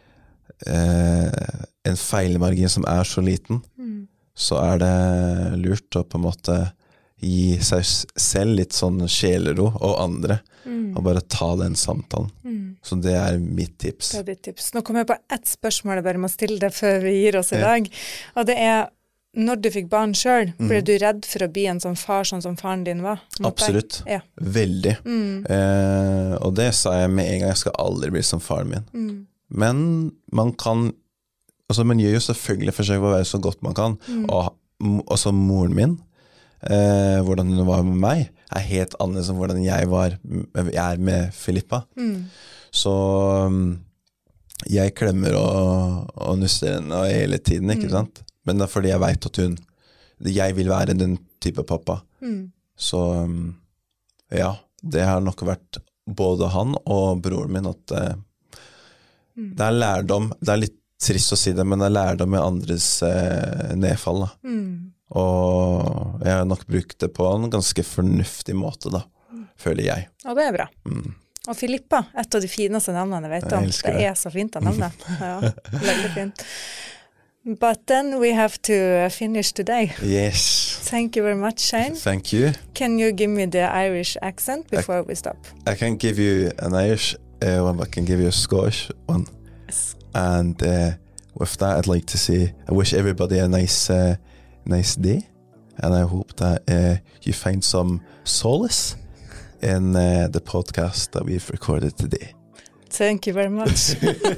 en feilmargin som så liten, så det lurt å på en måte gi seg selv litt sånn sjelero og andre, og bare ta den samtalen. Så det mitt tips.
Det ditt tips. Nå kommer jeg på ett spørsmål jeg bare må stille deg før vi gir oss i dag, og det når du fikk barn selv, ble du redd for å bli en sånn far sånn som faren din var?
Absolutt. Ja. Veldig. Og det sa jeg med en gang, jeg skal aldri bli som faren min. Men man kan, altså man gjør jo selvfølgelig forsøk på å være så godt man kan, og også moren min, hvordan hun var med meg, helt annerledes enn hvordan jeg med Filippa. Så jeg klemmer og nusser henne hele tiden, ikke sant? Men det fordi jeg vet at jeg vil være den type pappa. Så ja, det har nok vært både han og broren min at det lærdom, det litt trist å si det, men det lærdom med andres nedfall da. Og jeg har nok brukt det på en ganske fornuftig måte da, føler jeg.
Og det bra. Og Filippa, et av de fineste navnene jeg vet om. Det så fint av navnet. Ja, veldig fint. But then we have to finish today.
Yes.
Thank you very much, Shane.
Thank you.
Can you give me the Irish accent before we stop?
I can give you an Irish one, I can give you a Scottish one.
Yes.
And with that, I'd like to say, I wish everybody a nice day. And I hope that you find some solace in the podcast that we've recorded today.
Thank you very much.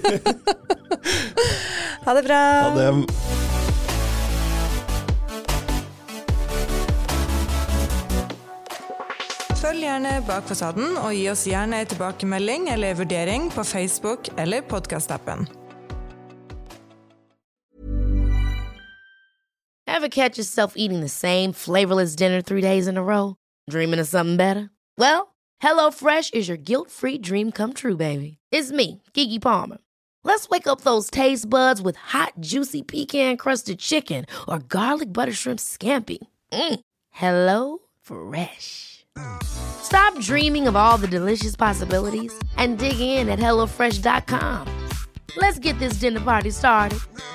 Ha det bra.
Ha det.
Følg gjerne Bak fasaden og gi oss gjerne en tilbakemelding eller vurdering på Facebook eller podcast-appen.
Ever catch yourself eating the same flavorless dinner 3 days in a row? Dreaming of something better? Well, HelloFresh is your guilt-free dream come true, baby. It's me, Keke Palmer. Let's wake up those taste buds with hot, juicy pecan-crusted chicken or garlic butter shrimp scampi. Hello Fresh. Stop dreaming of all the delicious possibilities and dig in at HelloFresh.com. Let's get this dinner party started.